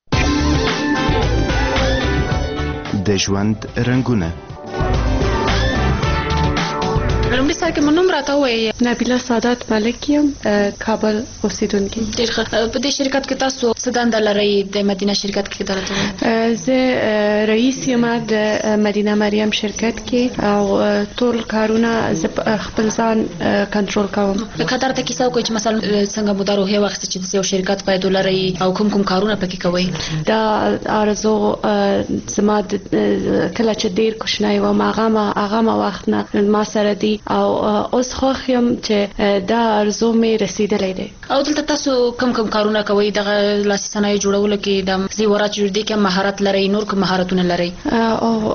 د ژوند رنګونه لومړی سر کې منوم راته وایي نبیله سعادت ملک یم کابل اوسیدونکي. ډېر ښه. په دې شرکت کې تاسو څه دنده لرئ؟ د مدینه شرکت کې درته زه رئیس یم د مدینه مریم شرکت کې او ټول کارونه زه خپل ځان کنټرول کوم. کتر ته کیسه وکړئ چې مثلا څنګه مو دا روحیه واخیسته چې یو شرکت باید ولرئ او کوم کوم کارونه پکې کوئ؟ دا آرزو زما کله چې ډېر کوچنی وم هغه هغه وخت نه ما سره دی او اوس خو هم چې دا ارزو مې رسیدلې ده. او دلته تاسو کوم کوم کارونه کوئ؟ دغه لاسي صنایع جوړولو کې د زیورات جوړېدو کې مهارت لرئ؟ نور کوم مهارتونه لرئ؟ او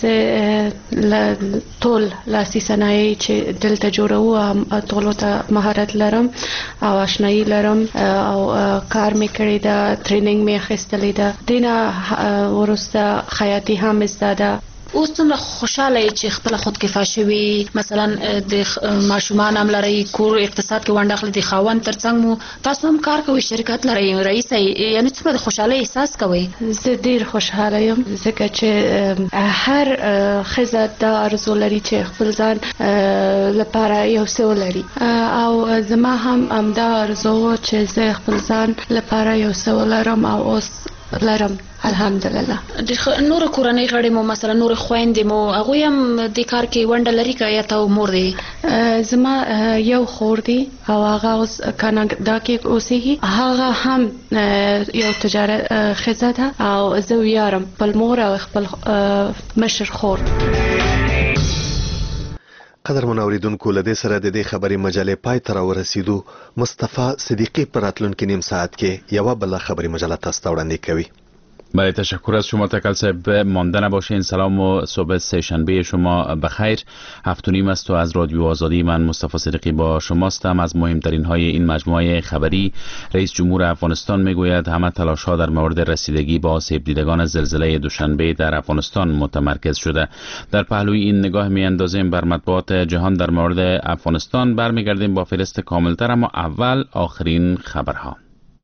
زه ټول لاسي صنایع چې دلته جوړوم ټولو ته مهارت لرم او آشنایي لرم او کار مې کړی ده، ټریننګ مې اخیستلې ده. دینه ورسته خیاطي هم زده ده. اوس څومره خوشاله یې چې خپل خودکفا شوي، مثلا د ماشومان هم لرئ، کور اقتصاد کې ونډه اخلي، د خاوند ترڅنګ مو تاسو هم کار کوئ، شرکت لرئ، رئیس یې، یعنې څومره د خوشحالۍ احساس کوئ؟ زه ډېر خوشحاله یم ځکه چې هر ښځه دا ارزو لري چې خپل ځان لپاره یو څه ولري او زما هم همدا ارزو چې زه خپل ځان لپاره یو څه ولرم او اوس لرم الحمدلله. نور کورنۍ غړي مو مثلا نور خويندې مو هغوی هم د کار کې ونډه لري که یا ته مور دی؟ زما یو خور دی او هغه اوس کاناډا کې اوسېږي. هغه هم یو تجارت ښځه ده او زه ویاړم خپل مور او خپل مشر خور. قدر منوریدونکو لدې سره د دې خبرې مجلې پای ته راورسېدو. مصطفی صدیقی پر راتلونکي نیم ساعت کې یوه بله خبري مجله تاسو ته وړاندې کوي. بله، تشکر از شما تکل صاحب. مانده نباشین. سلام و صبح سه‌شنبه شما بخیر. هفت و نیم است و از رادیو آزادی من مصطفی صدیقی با شماستم. از مهمترین های این مجموعه خبری: رئیس جمهور افغانستان میگوید همه تلاش ها در مورد رسیدگی با آسیب دیدگان زلزله دوشنبه در افغانستان متمرکز شده. در پهلوی این نگاه میاندازیم بر مطبوعات جهان در مورد افغانستان. برمیگردیم با فهرست کاملتر، اما اول آخرین خبرها.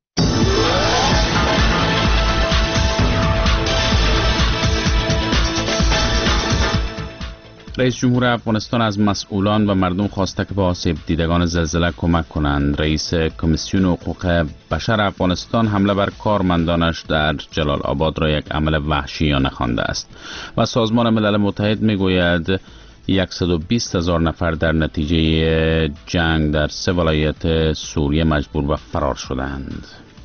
رئیس جمهور افغانستان از مسئولان و مردم خواسته که به آسیب دیدگان زلزله کمک کنند. رئیس کمیسیون حقوق بشر افغانستان حمله بر کارمندانش در جلال آباد را یک عمل وحشیانه خوانده است و سازمان ملل متحد میگوید صد و بیست هزار نفر در نتیجه جنگ در سه ولایت سوریه مجبور به فرار شدند.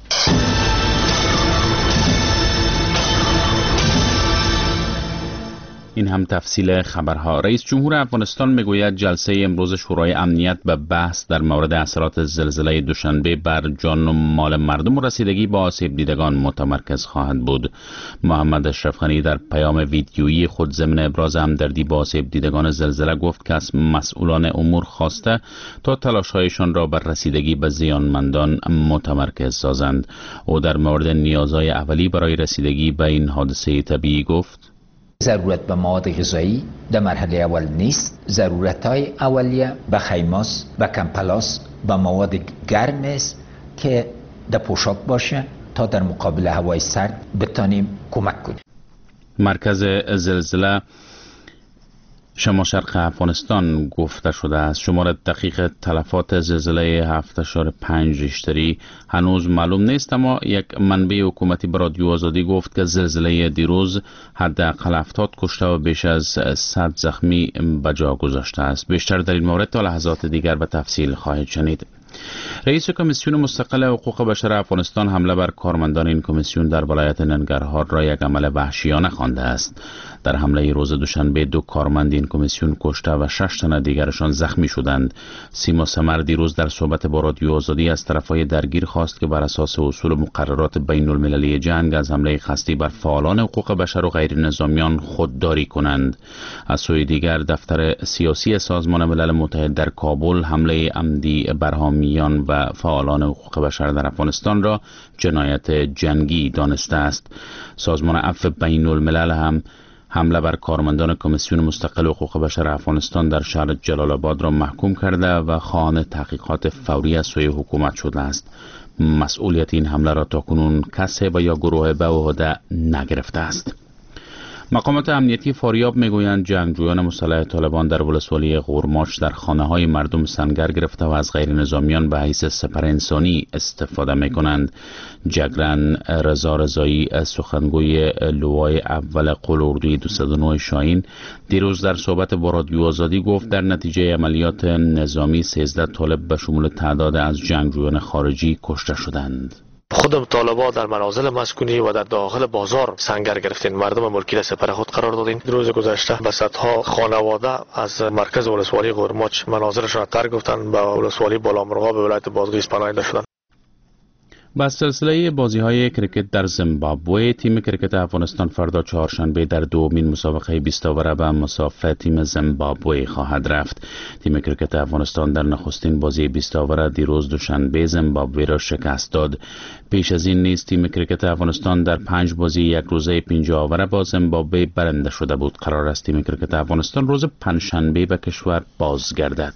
این هم تفصیل خبرها. رئیس جمهور افغانستان میگوید جلسه امروز شورای امنیت به بحث در مورد اثرات زلزله دوشنبه بر جان و مال مردم و رسیدگی با آسیب دیدگان متمرکز خواهد بود. محمد اشرف غنی در پیام ویدیویی خود ضمن ابراز همدردی با آسیب دیدگان زلزله گفت که از مسئولان امور خواسته تا تلاش‌هایشان را بر رسیدگی به زیانمندان متمرکز سازند. او در مورد نیازهای اولیه برای رسیدگی به این حادثه طبیعی گفت: ضرورت به مواد غذایی در مرحله اول نیست. ضرورت های اولیه به خیماس، به کمپلاس، به مواد گرم است که در پوشاک باشه تا در مقابل هوای سرد بتانیم کمک کنیم. مرکز زلزله شمال شرق افغانستان گفته شده است شمار دقیق تلفات زلزله هفت اشاره پنج ریشتری هنوز معلوم نیست، اما یک منبع حکومتی به رادیو آزادی گفت که زلزله دیروز حداقل هفتاد کشته و بیش از صد زخمی به جا گذاشته است. بیشتر در این مورد تا لحظات دیگر به تفصیل خواهید شنید. رئیس کمیسیون مستقل حقوق بشر افغانستان حمله بر کارمندان این کمیسیون در ولایت ننگرهار را یک عمل وحشیانه خوانده است. در حمله روز دوشنبه دو کارمند این کمیسیون کشته و شش تن دیگرشان زخمی شدند. سیما سمر دیروز در صحبت با رادیو آزادی از طرفهای درگیر خواست که بر اساس اصول مقررات بین المللی جنگ از حمله قصدی بر فعالان حقوق بشر و غیر نظامیان خودداری کنند. از سوی دیگر دفتر سیاسی سازمان ملل متحد در کابل حمله عمدی بر حامیان و فعالان حقوق بشر در افغانستان را جنایت جنگی دانسته است. سازمان عفو بین الملل هم حمله بر کارمندان کمیسیون مستقل حقوق بشر افغانستان در شهر جلال آباد را محکوم کرده و خواهان تحقیقات فوری از سوی حکومت شده است. مسئولیت این حمله را تاکنون کسی و یا گروه به عهده نگرفته است. مقامات امنیتی فاریاب میگویند جنگجویان مسلح طالبان در ولسوالی غورماچ در خانه های مردم سنگر گرفته و از غیر نظامیان به حیث سپر انسانی استفاده می کنند. جگرن رضا رضایی سخنگوی لوای اول قول اردوی دویست و نه شاهین دیروز در صحبت با رادیو آزادی گفت در نتیجه عملیات نظامی سیزده طالب به شمول تعداد از جنگجویان خارجی کشته شدند. خود طالبان در منازل مسکونی و در داخل بازار سنگر گرفتین، مردم ملکی را سپر خود قرار دادین. روز گذشته به صدها خانواده از مرکز ولسوالی غورماچ منازلشان را ترک گفتن به ولسوالی بالامرغاب به ولایت بادغیس پناهنده شدند. با سلسله بازی‌های کرکت در زیمبابوه، تیم کرکت افغانستان فردا چهارشنبه در دومین مسابقه بیست اوور به مسافت تیم زیمبابوه خواهد رفت. تیم کرکت افغانستان در نخستین بازی بیست اوور دیروز دوشنبه زیمبابوه را شکست داد. پیش از این نیز تیم کرکت افغانستان در پنج بازی یک روزه پنجاه اوور با زیمبابوه برنده شده بود. قرار است تیم کرکت افغانستان روز پنجشنبه به کشور بازگردد.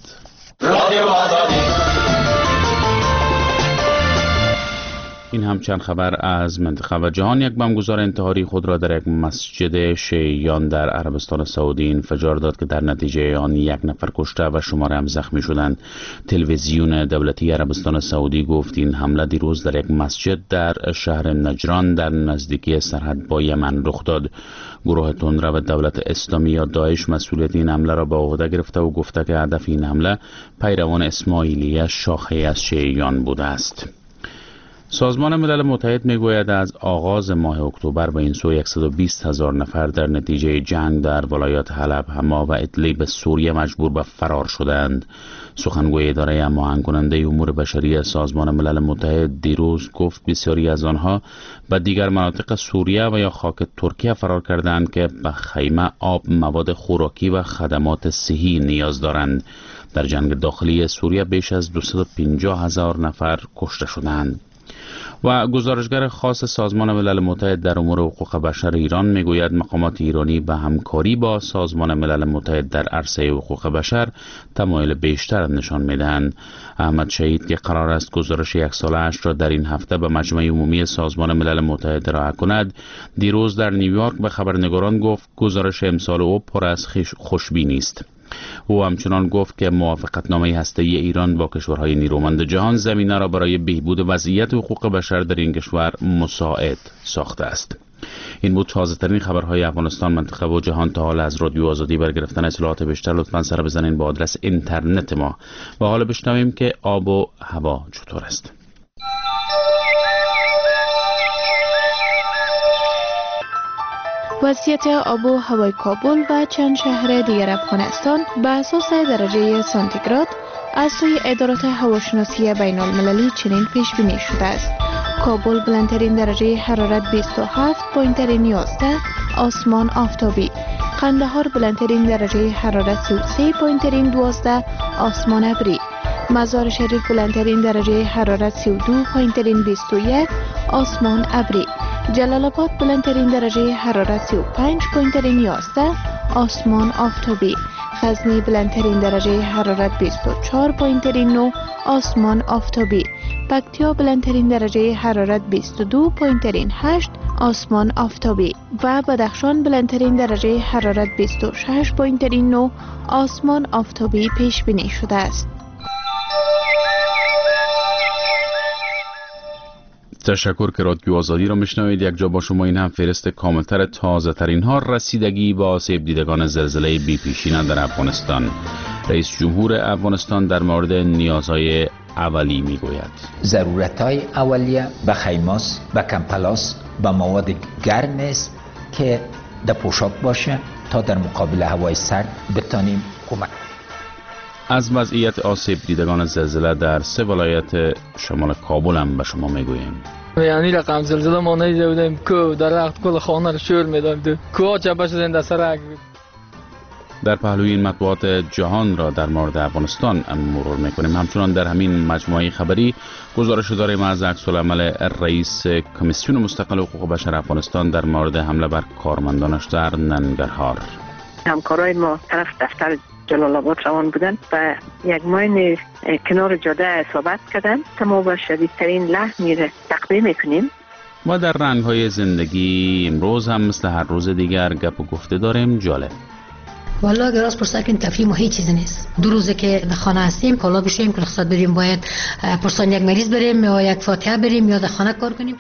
این هم چند خبر از منطقه و جهان. یک بمبگذار انتحاری خود را در یک مسجد شیعیان در عربستان سعودی انفجار داد که در نتیجه آن یک نفر کشته و شماره هم زخمی شدند. تلویزیون دولتی عربستان سعودی گفت این حمله دیروز در یک مسجد در شهر نجران در نزدیکی سرحد با یمن رخ داد. گروه تندرو دولت اسلامی یا داعش مسئولیت این حمله را به عهده گرفته و گفته که هدف این حمله پیروان اسماعیلیه شاخه از شیعیان بوده است. سازمان ملل متحد میگوید از آغاز ماه اکتبر به این سو صد و بیست هزار نفر در نتیجه جنگ در ولایات حلب، حما و ادلیب سوریه مجبور به فرار شدند. سخنگوی اداره هماهنگ کننده امور بشری سازمان ملل متحد دیروز گفت بسیاری از آنها به دیگر مناطق سوریه و یا خاک ترکیه فرار کردند که به خیمه، آب، مواد خوراکی و خدمات صحی نیاز دارند. در جنگ داخلی سوریه بیش از دویست و پنجاه هزار نفر کشته شدند. و گزارشگر خاص سازمان ملل متحد در امور حقوق بشر ایران میگوید مقامات ایرانی به همکاری با سازمان ملل متحد در عرصه حقوق بشر تمایل بیشتر نشان میدهند. احمد شهید که قرار است گزارش یک ساله اش را در این هفته به مجمع عمومی سازمان ملل متحد ارائه کند، دیروز در نیویورک به خبرنگاران گفت گزارش امسال او پر از خوشبینی است. او همچنان گفت که موافقتنامه هسته‌ای ایران با کشورهای نیرومند جهان زمینه را برای بهبود وضعیت حقوق بشر در این کشور مساعد ساخته است. این بود تازه‌ترین خبرهای افغانستان، منطقه و جهان. تا حال از رادیو آزادی برای گرفتن اطلاعات بیشتر لطفاً سر بزنین با آدرس اینترنت ما. و حالا بشنویم که آب و هوا چطور است. وضعیت آب و هوای کابل و چند شهر دیگر افغانستان به اساس درجه سانتیگراد از سوی ادارات هواشناسی بین المللی چنین پیش بینی شده است: کابل بلندترین درجه حرارت بیست و هفت و یازده، آسمان آفتابی. قندهار بلندترین درجه حرارت سی و سه و دوازده، آسمان ابری. مزار شریف بلندترین درجه حرارت سی و دو و بیست و یک، آسمان ابری. جلال آباد بلندترین درجه حرارت سی و پنج و یازده، آسمان آفتابی. غزنی بلندترین درجه حرارت بیست و چهار و نه، آسمان آفتابی. پکتیا بلندترین درجه حرارت بیست و دو و هشت، آسمان آفتابی. و بدخشان بلندترین درجه حرارت بیست و شش و نه، آسمان آفتابی پیش بینی شده است. تشکر که رادیو آزادی را میشنوید. یک جا با شما این هم فهرست کاملتر تازه ترین ها. رسیدگی با آسیب دیدگان زلزله بی پیشینه در افغانستان. رئیس جمهور افغانستان در مورد نیازهای اولی میگوید ضرورت‌های اولیه به خیماس، به کمپلاس، به مواد گرم است که در پوشاک باشه تا در مقابل هوای سرد بتانیم کمک. از وضعیت آسیب دیدگان زلزله در سه ولایت شمال کابل هم به شما میگوییم. یعنی رقم زلزله ما ندیده بودیم که درخت کل خانه رو شور میداد، کوه چپه شدن در سر. در پهلوی این مطبوعات جهان را در مورد افغانستان مرور میکنیم. همچنان در همین مجموعه خبری گزارش داریم از عکس‌العمل رئیس کمیسیون مستقل حقوق بشر افغانستان در مورد حمله بر کارمندانش در ننگرهار. همکارای ما طرف دفتر جلال آباد روان بودن و یک ماین کنار جاده اصابت کردن. ما با شدیدترین لحن را تقدیم میکنیم. و در رنگ‌های زندگی امروز هم مثل هر روز دیگر گپ و گفته داریم. جالب والا اگر از پرسا که تفهیم هیچ چیزی نیست. دو روزه که در خانه هستیم کالا بشیم که رخصت بریم، باید پرسان یک مریض بریم یا یک فاتحه بریم یا در خانه کار کنیم.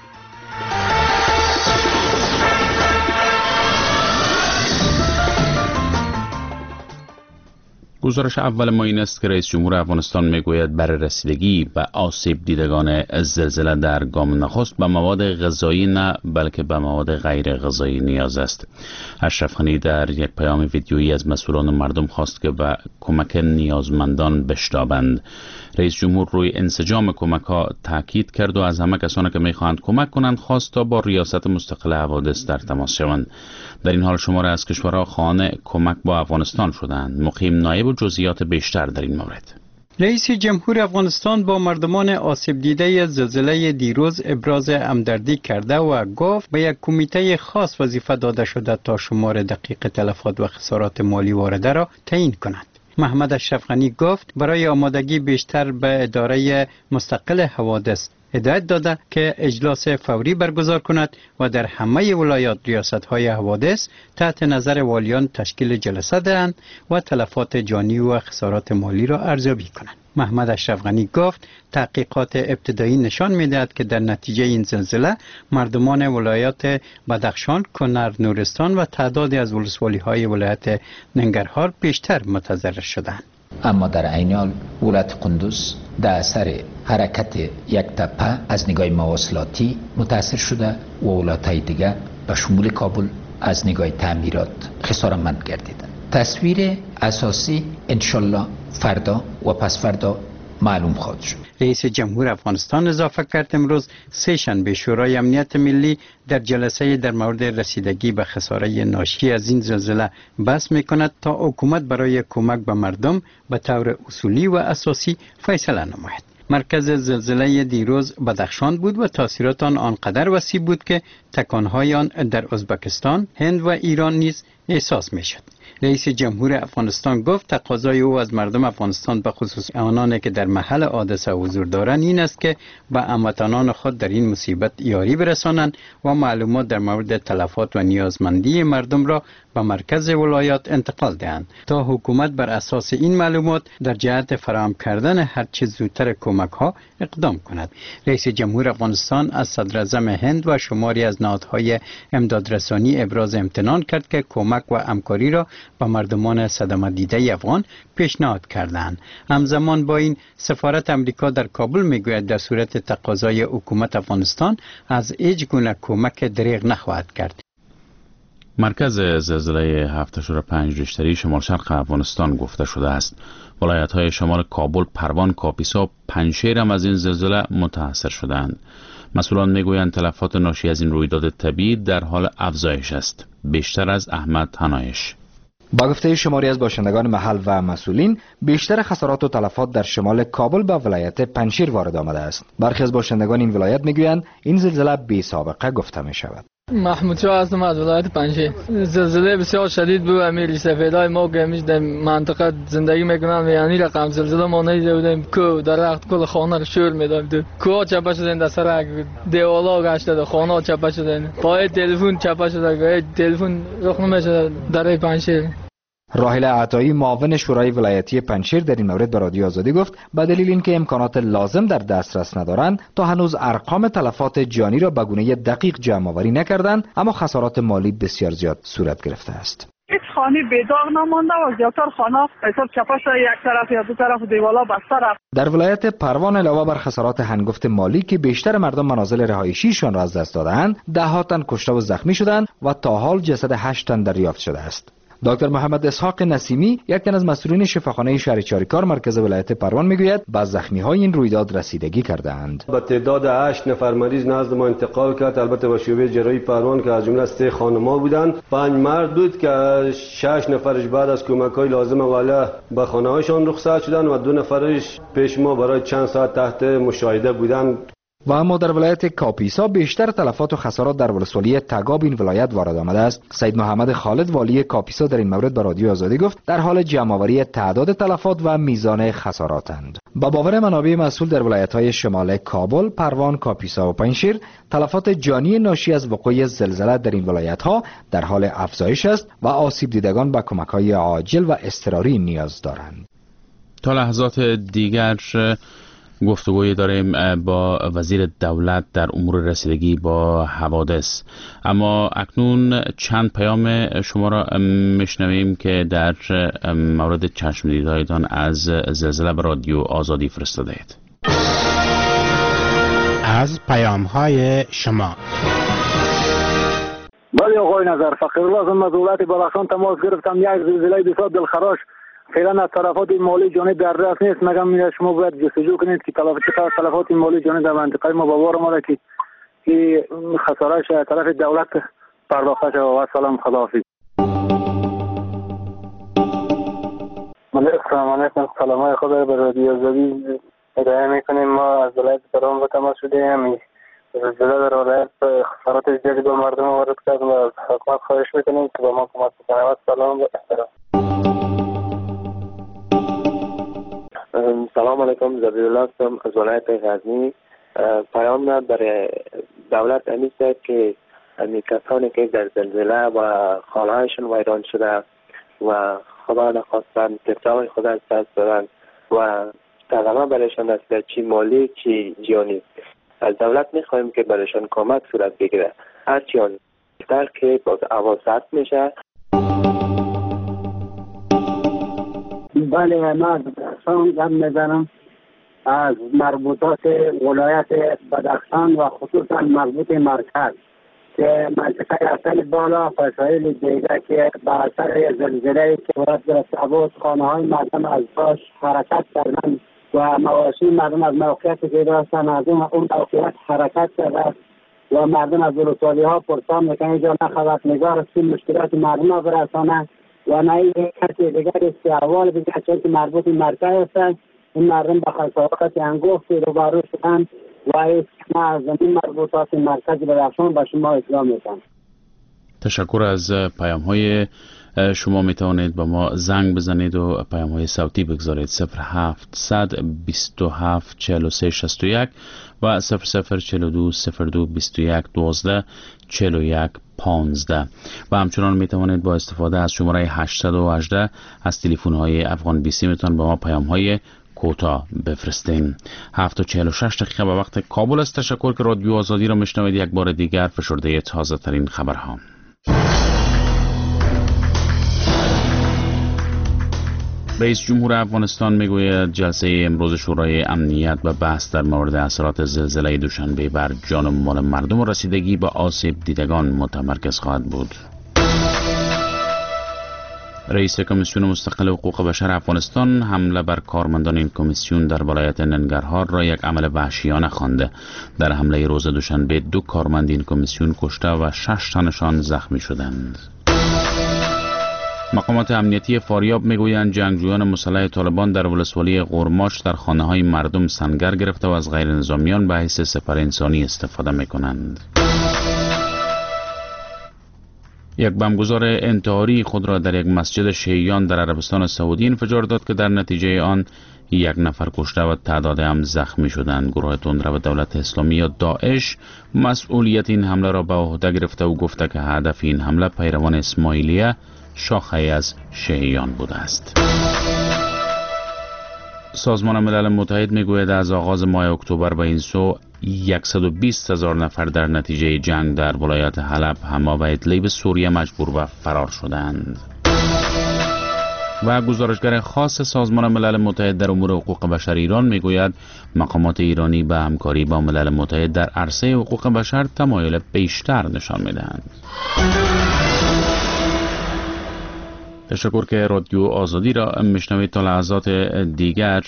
گزارش اول ما این است که رئیس جمهور افغانستان میگوید برای رسیدگی به آسیب دیدگان زلزله در گام نخست به مواد غذایی نه بلکه به مواد غیر غذایی نیاز است. اشرف غنی در یک پیام ویدیویی از مسئولان مردم خواست که به کمک نیازمندان بشتابند. رئیس جمهور روی انسجام کمک ها تاکید کرد و از همه کسانی که میخواهند کمک کنند خواست تا با ریاست مستقل حوادث در تماس شوند. در این حال شماره از کشورها خواهان کمک با افغانستان شدند. مقیم نایب و جزئیات بیشتر در این مورد. رئیس جمهور افغانستان با مردمان آسیب دیده زلزله دیروز ابراز همدردی کرده و گفت به یک کمیته خاص وظیفه داده شده تا شمار دقیق تلفات و خسارات مالی وارده را تعیین کند. محمد اشرف غنی گفت برای آمادگی بیشتر به اداره مستقل حوادث هدایت داده که اجلاس فوری برگزار کند و در همه ولایات ریاست‌های حوادث تحت نظر والیان تشکیل جلسه دهند و تلفات جانی و خسارات مالی را ارزیابی کنند. محمد اشرف غنی گفت تحقیقات ابتدایی نشان می‌دهد که در نتیجه این زلزله مردمان ولایات بدخشان، کنر، نورستان و تعدادی از ولسوالی‌های ولایت ننگرهار بیشتر متضرر شدند. اما در عین حال ولایت قندوز در اثر حرکت یک تپه از نگاه مواصلاتی متاثر شده و ولایت‌های دیگر به شمول کابل از نگاه تعمیرات خسارتمند گردیدند. تصویر اساسی انشالله فردا و پس فردا معلوم خواهد شد. رئیس جمهور افغانستان اضافه کرد امروز سه شنبه شورای امنیت ملی در جلسه در مورد رسیدگی به خساره ناشی از این زلزله بحث میکند تا حکومت برای کمک به مردم به طور اصولی و اساسی فیصله نماید. مرکز زلزله دیروز بدخشان بود و تاثیرات آن آنقدر وسیع بود که تکانهای آن در ازبکستان، هند و ایران نیز احساس میشد. رئیس جمهور افغانستان گفت تقاضای او از مردم افغانستان به خصوص آنانی که در محل حادثه حضور دارند این است که به هموطنان خود در این مصیبت یاری برسانند و معلومات در مورد تلفات و نیازمندی مردم را به مرکز ولایات انتقال دهند تا حکومت بر اساس این معلومات در جهت فراهم کردن هر چه زودتر کمک ها اقدام کند. رئیس جمهور افغانستان از صدر اعظم هند و شماری از نهادهای امدادرسانی ابراز امتنان کرد که کمک و همکاری را به مردمان صدمه دیده افغان پیشنهاد کردند. همزمان با این سفارت امریکا در کابل میگوید در صورت تقاضای حکومت افغانستان از هیچ گونه کمک دریغ نخواهد کرد. مرکز زلزله هفت اشاره پنج ریشتری شمال شرق افغانستان گفته شده است. ولایت‌های شمال کابل، پروان، کاپیسا و پنجشیر هم از این زلزله متاثر شدند. مسئولان میگویند تلفات ناشی از این رویداد طبیعی در حال افزایش است. بیشتر از احمد حنایش. با گفته شماری از باشندگان محل و مسئولین، بیشتر خسارات و تلفات در شمال کابل به ولایت پنجشیر وارد آمده است. برخی از باشندگان این ولایت میگویند این زلزله بی سابقه گفته می شود. محمود شاه هستم از ولایت پنجشیر. زلزله بسیار شدید بود. امیر سفیدای ما که همیشه در منطقه زندگی میکنن یعنی رقم زلزله ما ندیده بودیم. کو درخت کل خانه رو شور میداد. کو چپه شدن در سر دیوالا گشته، خانه چپه شدن. پای تلفن چپه شده، تلفن رخ نمیشه در پنجشیر. راحله عطایی معاون شورای ولایتی پنجشیر در این مورد به رادیو آزادی گفت به دلیل اینکه امکانات لازم در دسترس ندارند تا هنوز ارقام تلفات جانی را به گونه دقیق جمع آوری نکردند، اما خسارات مالی بسیار زیاد صورت گرفته است. هیچ خانه بیداغ نمانده و زیادتر خانه حساب چپش یک طرف یا دو طرف دیوالا بسته رفت. در ولایت پروان علاوه بر خسارات هنگفت مالی که بیشتر مردم منازل رهایشیشان را از دست دادند، ده ها تن کشته و زخمی شدند و تا حال جسد هشت تن دریافت شده است. دکتر محمد اسحاق نسیمی، یک تن از مسئولین شفاخانه شهر چاریکار مرکز ولایت پروان میگوید به زخمی‌های این رویداد رسیدگی کرده‌اند. با تعداد هشت نفر مریض نزد ما انتقال کرد، البته با شعبه جراحی پروان که از جمله سه خانم‌ها بودند. پنج مرد بود که شش نفرش بعد از کمک‌های لازم اولیه به خانه‌هایشان رخصت شدند و دو نفرش پیش ما برای چند ساعت تحت مشاهده بودند. و اما در ولایت کاپیسا بیشتر تلفات و خسارات در ولسوالی تگاب این ولایت وارد آمده است. سید محمد خالد والی کاپیسا در این مورد به رادیو آزادی گفت در حال جمع‌آوری تعداد تلفات و میزان خساراتند. با باور منابع مسئول در ولایت‌های شمال کابل، پروان، کاپیسا و پنجشیر، تلفات جانی ناشی از وقوع زلزله در این ولایت‌ها در حال افزایش است و آسیب دیدگان به کمک‌های عاجل و اضطراری نیاز دارند. تا لحظات دیگر گفتگوی داریم با وزیر دولت در امور رسیدگی با حوادث، اما اکنون چند پیام شما را میشنویم که در مورد چشم دیدهایتان از زلزله به رادیو آزادی فرستاده اید. از پیام های شما. بله آقای نظر، فقیرالله از دولت بدخشان تماس گرفتم. یک زلزله بسیار دلخراش فعلا از طرفات مالی جانی در دست نیست. مگم میره شما باید جستجو کنید که تلفات تلفات مالی جانی در منطقه ما به بار آمده که که خسارهش طرف دولت پرداخته شود. و سلام، خداحافظ. السلام علیکم. سلام خود به رادیو آزادی ارائه میکنیم. ما از ولایت پروان به تماس شدیم. زلزله در ولایت خسارات زیادی به مردم وارد کرد و از حکومت خواهش میکنیم که به ما کمک کنه. سلام و احترام. سلام علیکم. زبیرالله هستم از ولایت غزنی. پیام برای دولت همیست که همی کسانی که در زلزله و خانه‌هایشان ویران شده و خدا نخواستن تفرای خود از دست دادن و تقریبا برایشان رسیده، چی مالی چی جانی، از دولت میخواهیم که برایشان کمک صورت بگیره. هرچی آن بیشتر که باز عوضت میشه. بله، من سلام زن میزنم. از مربوطات ولایت بدخشان و خصوصا مربوط مرکز که منطقه اصل بالا فسایل دیگه که به اثر زلزله که صورت گرفته بود خانه های مردم از باش حرکت کردن و مواشی مردم از موقعیت که داشتن از اون اون موقعیت حرکت کرده و مردم از ولسوالی ها پرسان میکنه اینجا نه خبرنگار است که مشکلات مردم ها برسانه و نه این کسی دیگر است که اول بگه چون که مربوط مرکز هستن این مردم به خسارات انگفت روبرو شدن و از زمین مربوطات مرکز بدخشان به شما اطلاع میدم. تشکر از پیام های شما. می توانید با ما زنگ بزنید و پیام های صوتی بگذارید صفر هفتصد بیست و هفت چهل و سه شصت و یک و صفر صفر چهل و دو صفر دو بیست و یک دوازده چهل و یک پانزده و همچنان می توانید با استفاده از شماره هشتصد و هجده از تلفن های افغان بیسی میتون با ما پیام های کوتاه بفرستین. هفت و چهل و شش دقیقه به وقت کابل است. تشکر که رادیو آزادی را میشنوید. یک بار دیگر فشرده تازه ترین خبرها. رئیس جمهور افغانستان میگوید جلسه امروز شورای امنیت و بحث در مورد اثرات زلزله دوشنبه بر جان و مال مردم و رسیدگی به آسیب دیدگان متمرکز خواهد بود. رئیس کمیسیون مستقل حقوق بشر افغانستان حمله بر کارمندان این کمیسیون در ولایت ننگرهار را یک عمل وحشیانه خوانده. در حمله روز دوشنبه دو کارمند این کمیسیون کشته و شش تنشان زخمی شدند. مقامات امنیتی فاریاب میگویند جنگجویان مسلح طالبان در ولسوالی قرماش در خانه‌های مردم سنگر گرفته و از غیر نظامیان به حیث سپر انسانی استفاده میکنند. یک بمبگذار انتحاری خود را در یک مسجد شیعیان در عربستان سعودی انفجار داد که در نتیجه آن یک نفر کشته و تعداد هم زخمی شدند. گروه تندرو دولت اسلامی یا داعش مسئولیت این حمله را به عهده گرفته و گفته که هدف این حمله پیروان اسماعیلیه شاخه از شیعیان بوده است. سازمان ملل متحد میگوید از آغاز ماه اکتبر به این سو صد و بیست هزار نفر در نتیجه جنگ در ولایت حلب، حما و ادلیب سوریه مجبور و فرار شدند. و گزارشگر خاص سازمان ملل متحد در امور حقوق بشر ایران میگوید مقامات ایرانی به همکاری با ملل متحد در عرصه حقوق بشر تمایل بیشتر نشان میدهند. تشکر که رادیو آزادی را میشنوید. تا لحظات دیگر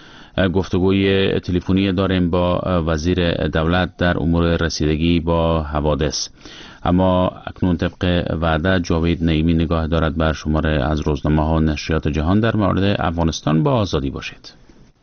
گفتگوی تلفنی داریم با وزیر دولت در امور رسیدگی با حوادث. اما اکنون طبق وعده جاوید نعیمی نگاه دارد بر شماره از روزنامه ها و نشریات جهان در مورد افغانستان. با آزادی باشید.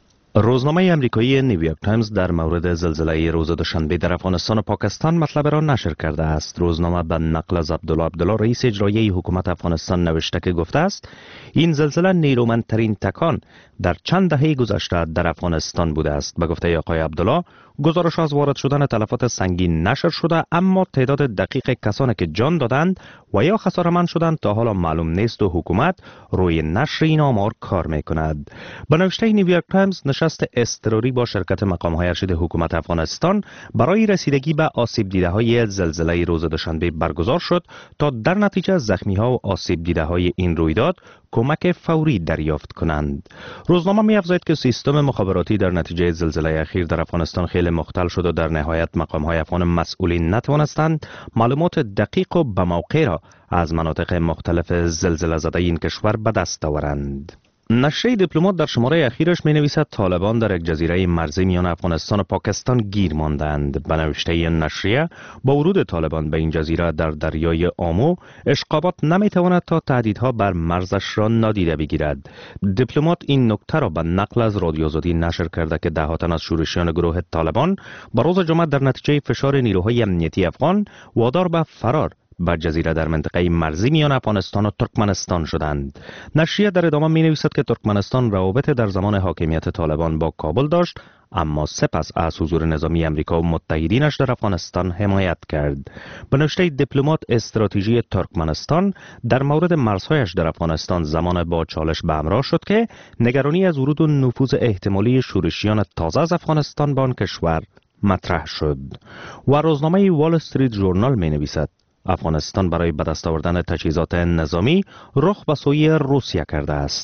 روزنامه امریکایی نیویورک تایمز در مورد زلزله روز دوشنبه در افغانستان و پاکستان مطلب را نشر کرده است. روزنامه به نقل از عبدالله عبدالله رئیس اجرایی حکومت افغانستان نوشته که گفته است این زلزله نیرومندترین تکان در چند دهه گذشته در افغانستان بوده است. به گفته آقای عبدالله گزارش از وارد شدن تلفات سنگین نشر شده، اما تعداد دقیق کسانی که جان دادند و یا خساره‌مند شدند تا حالا معلوم نیست و حکومت روی نشر این آمار کار میکند. به نوشته نیویورک تایمز نشست اضطراری با شرکت مقام‌های ارشد حکومت افغانستان برای رسیدگی به آسیب دیده‌های زلزله روز دوشنبه برگزار شد تا در نتیجه زخمی‌ها و آسیب دیده‌های این رویداد کمک فوری دریافت کنند. روزنامه می‌افزاید که سیستم مخابراتی در نتیجه زلزله اخیر در افغانستان خیلی مختل شد و در نهایت مقام‌های افغان مسئولین نتوانستند معلومات دقیق و به موقع را از مناطق مختلف زلزله زده این کشور به دست آورند. نشریه دیپلمات در شماره اخیرش می نویسد طالبان در یک جزیره مرزی میان افغانستان و پاکستان گیر ماندند. به نوشته نشریه با ورود طالبان به این جزیره در دریای آمو اشقابات نمی تواند تا تهدیدها بر مرزش را نادیده بگیرد. دیپلمات این نکته را به نقل از رادیو آزادی نشر کرده که ده ها تن از شورشیان گروه طالبان با روز جمعه در نتیجه فشار نیروهای امنیتی افغان وادار به فرار به جزیره در منطقه مرزی میان افغانستان و ترکمنستان شدند. نشریه در ادامه می نویسد که ترکمنستان روابط در زمان حاکمیت طالبان با کابل داشت، اما سپس از حضور نظامی امریکا و متحدینش در افغانستان حمایت کرد. به نوشته دیپلمات استراتژی ترکمنستان در مورد مرزهایش در افغانستان زمان با چالش به همراه شد که نگرانی از ورود و نفوذ احتمالی شورشیان تازه از افغانستان به آن کشور مطرح شد. و روزنامه وال استریت ژورنال می نویسد افغانستان برای به دست آوردن تجهیزات نظامی رخ به سوی روسیه کرده است.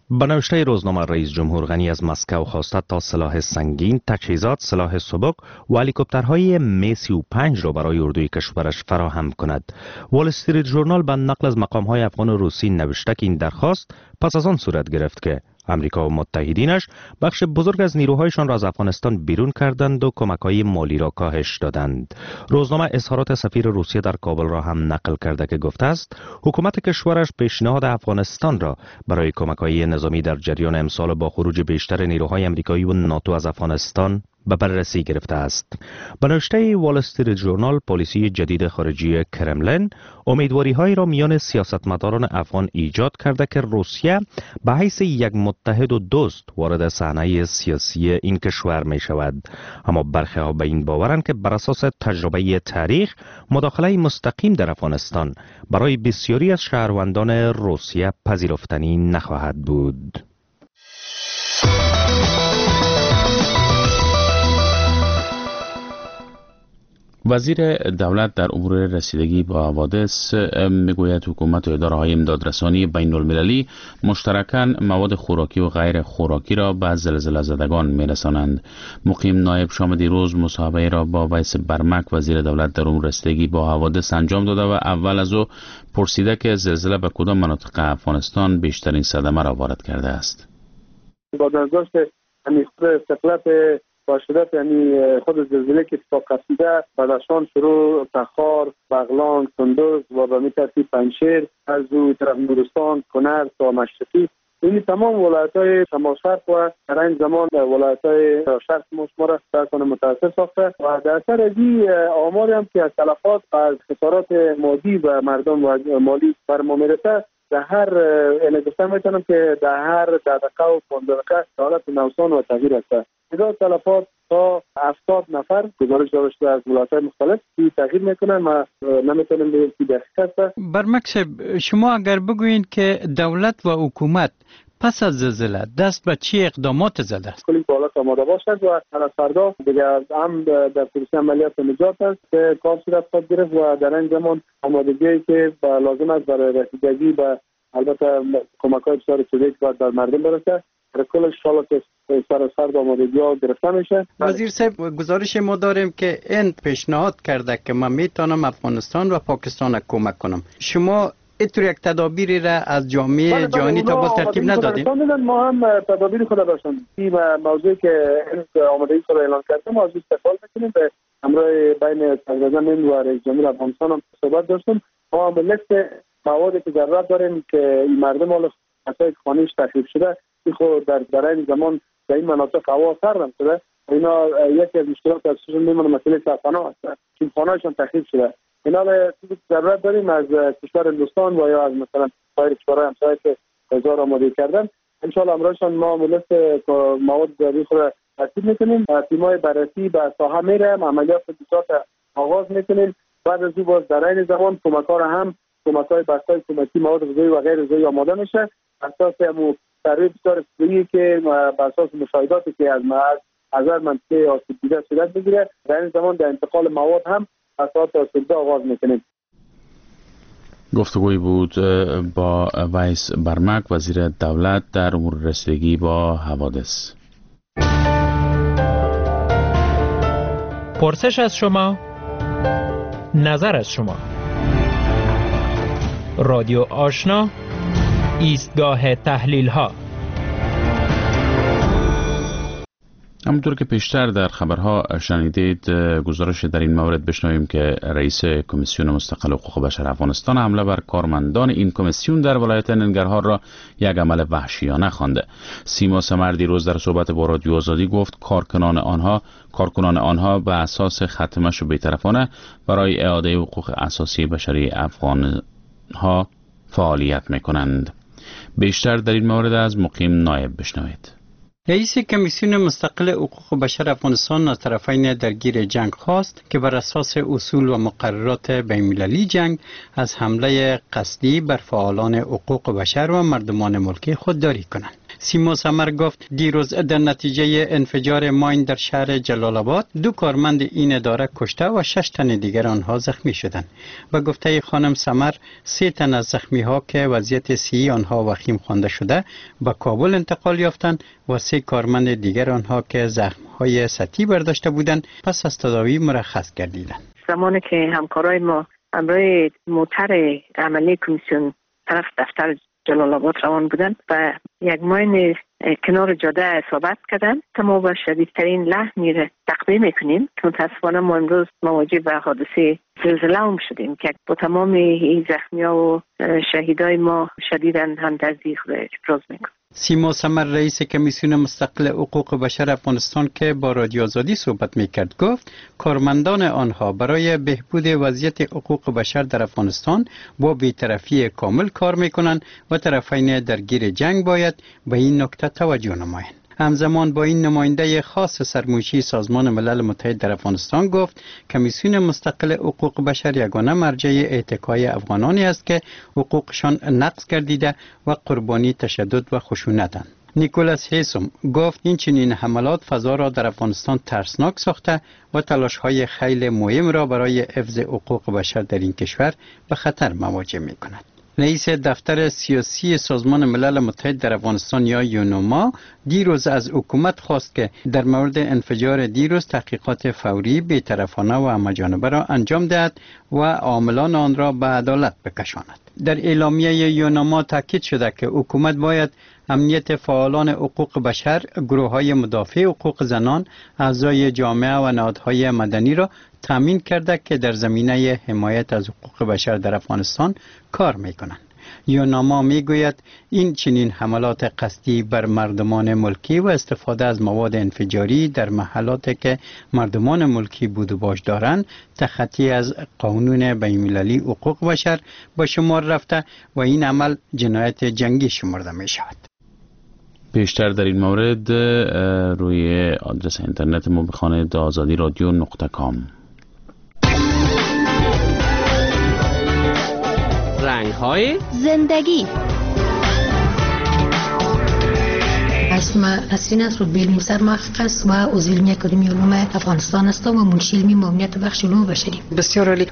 به نوشته روزنامه رئیس جمهور غنی از مسکو خواسته تا سلاح سنگین، تجهیزات، سلاح سبک و هلیکوپترهای می سی و پنج را برای اردوی کشورش فراهم کند. وال استریت ژورنال به نقل از مقام‌های افغان و روسی نوشته که این درخواست پس از آن صورت گرفت که امریکا و متحدینش بخش بزرگ از نیروهایشان را از افغانستان بیرون کردند و کمک‌های مالی را کاهش دادند. روزنامه اظهارات سفیر روسیه در کابل را هم نقل کرده که گفته است حکومت کشورش پیشنهاد افغانستان را برای کمک‌های نظامی در جریان امسال با خروج بیشتر نیروهای امریکایی و ناتو از افغانستان به بررسی گرفته است. به نوشته وال استریت ژورنال، پالیسی جدید خارجی کرملین امیدواری‌هایی را میان سیاستمداران افغان ایجاد کرده که روسیه به حیث یک متحد و دوست وارد صحنه سیاسی این کشور می شود. اما برخی ها به این باورند که بر اساس تجربه تاریخ مداخله مستقیم در افغانستان برای بسیاری از شهروندان روسیه پذیرفتنی نخواهد بود. وزیر دولت در امور رسیدگی با حوادث میگوید حکومت و اداره‌های امدادرسانی بین المللی مشترکاً مواد خوراکی و غیر خوراکی را به زلزله زدگان میرسانند. مقیم نایب شام دیروز مصاحبه را با ویس برمک وزیر دولت در امور رسیدگی با حوادث انجام داده و اول از او پرسیده که زلزله به کدام مناطق افغانستان بیشترین صدمه را وارد کرده است. با برداشت استقلال با شدت یعنی خود زلزله که اتفاق افتاده بدخشان، شروع، تخار، بغلان، کندوز و به می ترتیب پنجشیر، از او طرف نورستان، کنر تا مشرقی، این تمام ولایت‌های شمال شرق و در این زمان ولایت‌های شرق ما را در کنه متاثر ساخته و در اثر از این آماری هم که از تلفات از خسارات مادی و مردم و مالی بر ما میرسه، در هر این گفتم میتونم که در هر دقیقه و پانزده دقیقه حالت نوسان و تغییر است. تعداد تلفات تا هفتاد نفر گزارش داده شده از ولایت‌های مختلف که تغییر میکنن و نمیتونم بگم که دقیق است. برمک شما اگر بگویید که دولت و حکومت پس از زلزله دست به چی اقدامات زده است؟ کلی بالات آماده باشد و از فردا دیگه هم در پروسه عملیات نجات است که کار صورت خواهد گرفت و در این زمان آمادگی که لازم است برای رسیدگی به البته کمک‌های بسیار شده که در مردم برسه در کل شالا که سر سر آمادگی ها گرفته میشه. وزیر صاحب گزارش ما داریم که این پیشنهاد کرده که من میتونم افغانستان و پاکستان کمک کنم. شما اینطور یک تدابیری را از جامعه جهانی تا باز ترتیب ندادیم؟ ما هم تدابیر خود داشتیم. این موضوعی که آمادگی خود اعلان کردیم ما از استفاده میکنیم به همراه بین صدراعظم و رئیس جمهور افغانستان هم صحبت داشتیم. ما هم لیست موادی که ضرورت داریم که مردم حال اساس خانه‌اش تخریب شده این خود در در این زمان در این مناطق هوا سرد شده. اینا یکی از مشکلات اساسی میمونه مسئله سرپناه است. چون خانه‌هاشون تخریب شده. اینا به ضرورت داریم از کشور هندوستان و یا از مثلا سایر کشورهای همسایه که هزار آماده کردن. ان شاء الله امروزشان ما ملت مواد ضروری خود ترتیب میکنیم. تیم‌های بررسی به ساحه میریم، عملیات تجهیزات آغاز میکنیم. بعد از او باز در این زمان کمک‌ها هم کمک‌های بستای کمکی مواد غذایی و غیر غذایی آماده میشه. اساس همون ترتیب بسیار سریعی که بر اساس مشاهداتی که از از هر منطقه آسیب دیده صورت بگیره در این زمان در انتقال مواد هم اساس آسیب آغاز میکنیم. گفتگوی بود با ویس برمک وزیر دولت در امور رسیدگی با حوادث. پرسش از شما، نظر از شما. رادیو آشنا، ایستگاه تحلیل ها. همونطور که پیشتر در خبرها شنیدید گزارش در این مورد بشنویم که رئیس کمیسیون مستقل حقوق بشر افغانستان حمله بر کارمندان این کمیسیون در ولایت ننگرهار را یک عمل وحشیانه خوانده. سیما سمر دیروز در صحبت با رادیو آزادی گفت کارکنان آنها کارکنان آنها به اساس ختمش و بی‌طرفانه برای اعاده حقوق اساسی بشری افغانها فعالیت می‌کنند. بیشتر در این مورد از مقیم نایب بشنوید. رئیس کمیسیون مستقل حقوق بشر افغانستان از طرفین درگیر جنگ خواست که بر اساس اصول و مقررات بین‌المللی جنگ از حمله قصدی بر فعالان حقوق بشر و مردمان ملکی خودداری کنند. سیما سمر گفت دیروز در نتیجه انفجار ماین در شهر جلال آباد دو کارمند این اداره کشته و شش تن دیگر آنها زخمی شدند. به گفته خانم سمر سه تن از زخمی ها که وضعیت صحی آنها وخیم خوانده شده به کابل انتقال یافتند و سه کارمند دیگر آنها که زخم های سطحی برداشته بودند پس از تداوی مرخص گردیدند. زمانی که همکارای ما همراه موتر عملی کمیسیون طرف دفتر جلال آباد روان بودن و یک ماین کنار جاده اصابت کردن، ما با شدیدترین لحنی را تقبیه میکنیم که متاسفانه ما امروز مواجه به حادثه زلزله هم شدیم که با تمام این زخمی ها و شهیدای ما شدیداً همدردی خود ابراز میکنیم. سیما سمر رئیس کمیسیون مستقل حقوق بشر افغانستان که با رادیو آزادی صحبت میکرد گفت کارمندان آنها برای بهبود وضعیت حقوق بشر در افغانستان با بی‌طرفی کامل کار میکنند و طرفین درگیر جنگ باید به این نکته توجه نمایند. همزمان با این نماینده خاص سرمایشی سازمان ملل متحد در افغانستان گفت کمیسیون مستقل حقوق بشر یگانه مرجع اتکای افغانانی است که حقوقشان نقض گردیده و قربانی تشدد و خشونتند. نیکولاس هیسوم گفت این چنین حملات فضا را در افغانستان ترسناک ساخته و تلاش‌های خیلی مهم را برای حفظ حقوق بشر در این کشور به خطر مواجه می‌کند. رئیس دفتر سیاسی سازمان ملل متحد در افغانستان یا یونوما دیروز از حکومت خواست که در مورد انفجار دیروز تحقیقات فوری بی‌طرفانه و همه‌جانبه را انجام دهد و عاملان آن را به عدالت بکشاند. در اعلامیه یونوما تاکید شده که حکومت باید امنیت فعالان حقوق بشر، گروه‌های مدافع حقوق زنان، اعضای جامعه و نهادهای مدنی را تامین کرده که در زمینه حمایت از حقوق بشر در افغانستان کار می‌کنند. یوناما میگوید این چنین حملات قصدی بر مردمان ملکی و استفاده از مواد انفجاری در محلاتی که مردمان ملکی بود و باش دارند تخطی از قانون بین‌المللی حقوق بشر به شمار رفته و این عمل جنایت جنگی شمرده می شود. بیشتر در این مورد روی آدرس اینترنت ما بخوانید آزادی رادیو نقطه کام. رنگ‌های زندگی. اسم نسرین است، رتبه علمی سرمحقق است و عضو علمی اکادمی علوم افغانستان است و منشی علمی معاونیت بخش علوم بشری. بسیار عالی.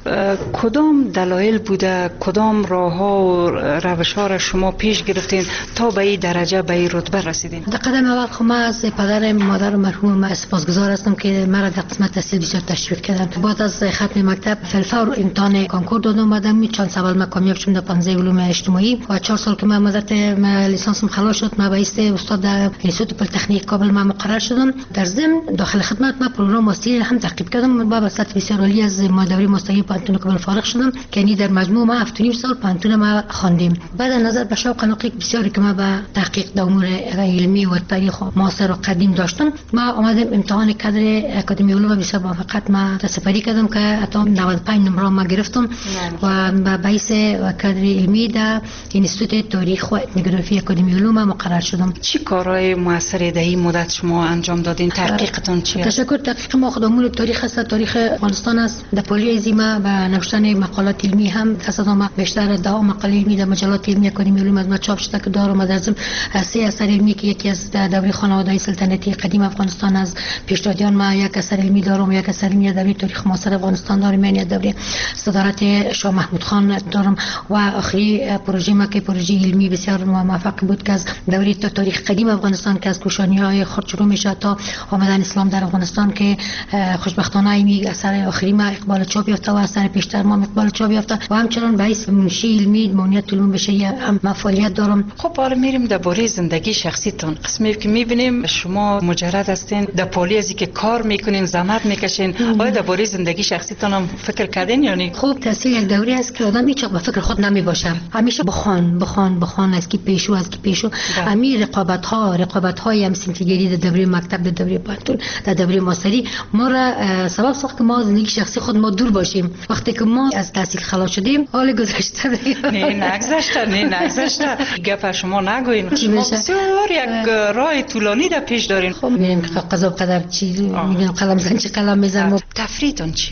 کدام دلایل بوده، کدام راه‌ها و روش‌ها را شما پیش گرفتین تا به این درجه به این رتبه رسیدین؟ در قدم اول خب من از پدر مادر مرحوم سپاسگزار هستم که مرا در قسمت تحصیل بسیار تشویق کردند. بعد از ختم مکتب فلفور امتحان کنکور دادم، اومدم چند سال من کامیاب شدم در پانزده علوم اجتماعی و چهار سال که من مدت لیسانسم خلاص شد من به حیث استاد در انستیتوت پلی‌تکنیک کابل من مقرر شدم. در ضمن داخل خدمت من پروگرام ماستری هم تعقیب کردم و با سطح بسیار عالی از دوره ماستری پانتون کابل فارغ شدم که یعنی در مجموع ما هفت و نیم سال پانتون ما خواندیم. بعد از نظر به شوق نقیق بسیاری که ما به تحقیق در امور علمی و تاریخ معاصر و قدیم داشتم، ما اومدم امتحان کادر اکادمی علوم بسیار موفقیت ما سپری کردم که حتی نود و پنج نمره ما گرفتم و به حیث کادر علمی در انستیتوت تاریخ و etnografی اکادمی علوم مقرر شدم. چی کارهای موثری در این مدت شما انجام دادین؟ تحقیقتون چیه؟ تشکر. تحقیق ما خودمون تاریخ است، تاریخ افغانستان است. در پولی زیما به نوشتن مقالات علمی هم دست ما بیشتر ده مقاله علمی در مجلات علمی اکادمی علوم از ما چاپ شده که دارم. در ضمن سه اثر علمی که یکی از دوره خانواده سلطنتی قدیم افغانستان از پیشدادیان ما یک اثر علمی دارم، یک اثر علمی دوره تاریخ معاصر افغانستان دارم، یعنی دوره صدارت شاه محمود خان دارم و آخری پروژه ما که پروژه علمی بسیار موفق بود که از دوره تاریخ قدیم افغانستان که از کوشانی‌های خرد شروع میشه تا آمدن اسلام در افغانستان که خوشبختانه این اثر آخری ما اقبال چاپ یافته و اثر پیشتر ما اقبال چاپ یافته و همچنان به حیث منشی علمی معاونیت علوم بشری هم فعالیت دارم. خب حالا میریم درباره زندگی شخصیتون. قسمی که میبینیم شما مجرد هستین در پالی ازی که کار میکنین، زحمت میکشین، آیا درباره زندگی شخصیتون هم فکر کردین یا نه؟ خب تحصیل یک دوره است که آدم هیچ وقت به فکر خود نمیباشه، همیشه بخوان بخوان بخوان از کی پیشو از کی پیشو همین رقابت ها رقابت های هم سنتیگری در دوره مکتب در دوره پانتون در دوره ماستری ما را سبب ساخت که ما زندگی شخصی خود ما دور باشیم. وقتی که ما از تحصیل خلاص شدیم حال گذشته نه نگذشته نه نگذشته گپ شما نگوین. شما بسیار یک راه طولانی در پیش دارین. خب میگن قضا قدر چی میگن قلم زن چه قلم میزنم. تفریحتون چی است؟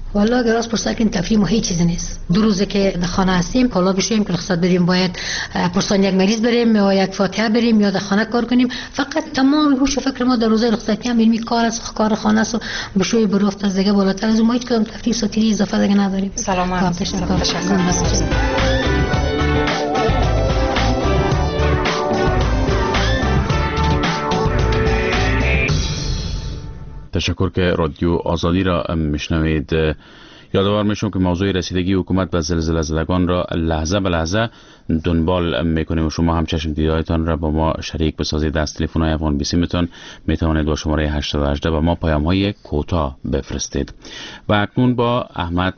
والا اگر راست پرسا که تفریح ما هیچ چیزی نیست. دو روزه که در خانه هستیم کالا بشویم که رخصت بدیم باید پرسان یک مریض بریم یا یک فاتحه بریم یا در خانه کار کنیم. فقط تمام هوش و فکر ما در روزه رخصتی هم علمی کار است، کار خانه است. بشوی برفت از دیگه بالاتر از ما هیچ کدام تفریح ساتیری اضافه دیگه نداریم. سلام. تشکر. تشکر که رادیو آزادی را میشنوید. یادآور میشم که موضوع رسیدگی حکومت به زلزله زدگان را لحظه به لحظه دنبال میکنیم و شما هم چشم دیدهایتان را با ما شریک بسازید. از تلفن های افغان بیسی میتون میتوانید با شماره هشت هشت به ما پیام های کوتاه بفرستید. و اکنون با احمد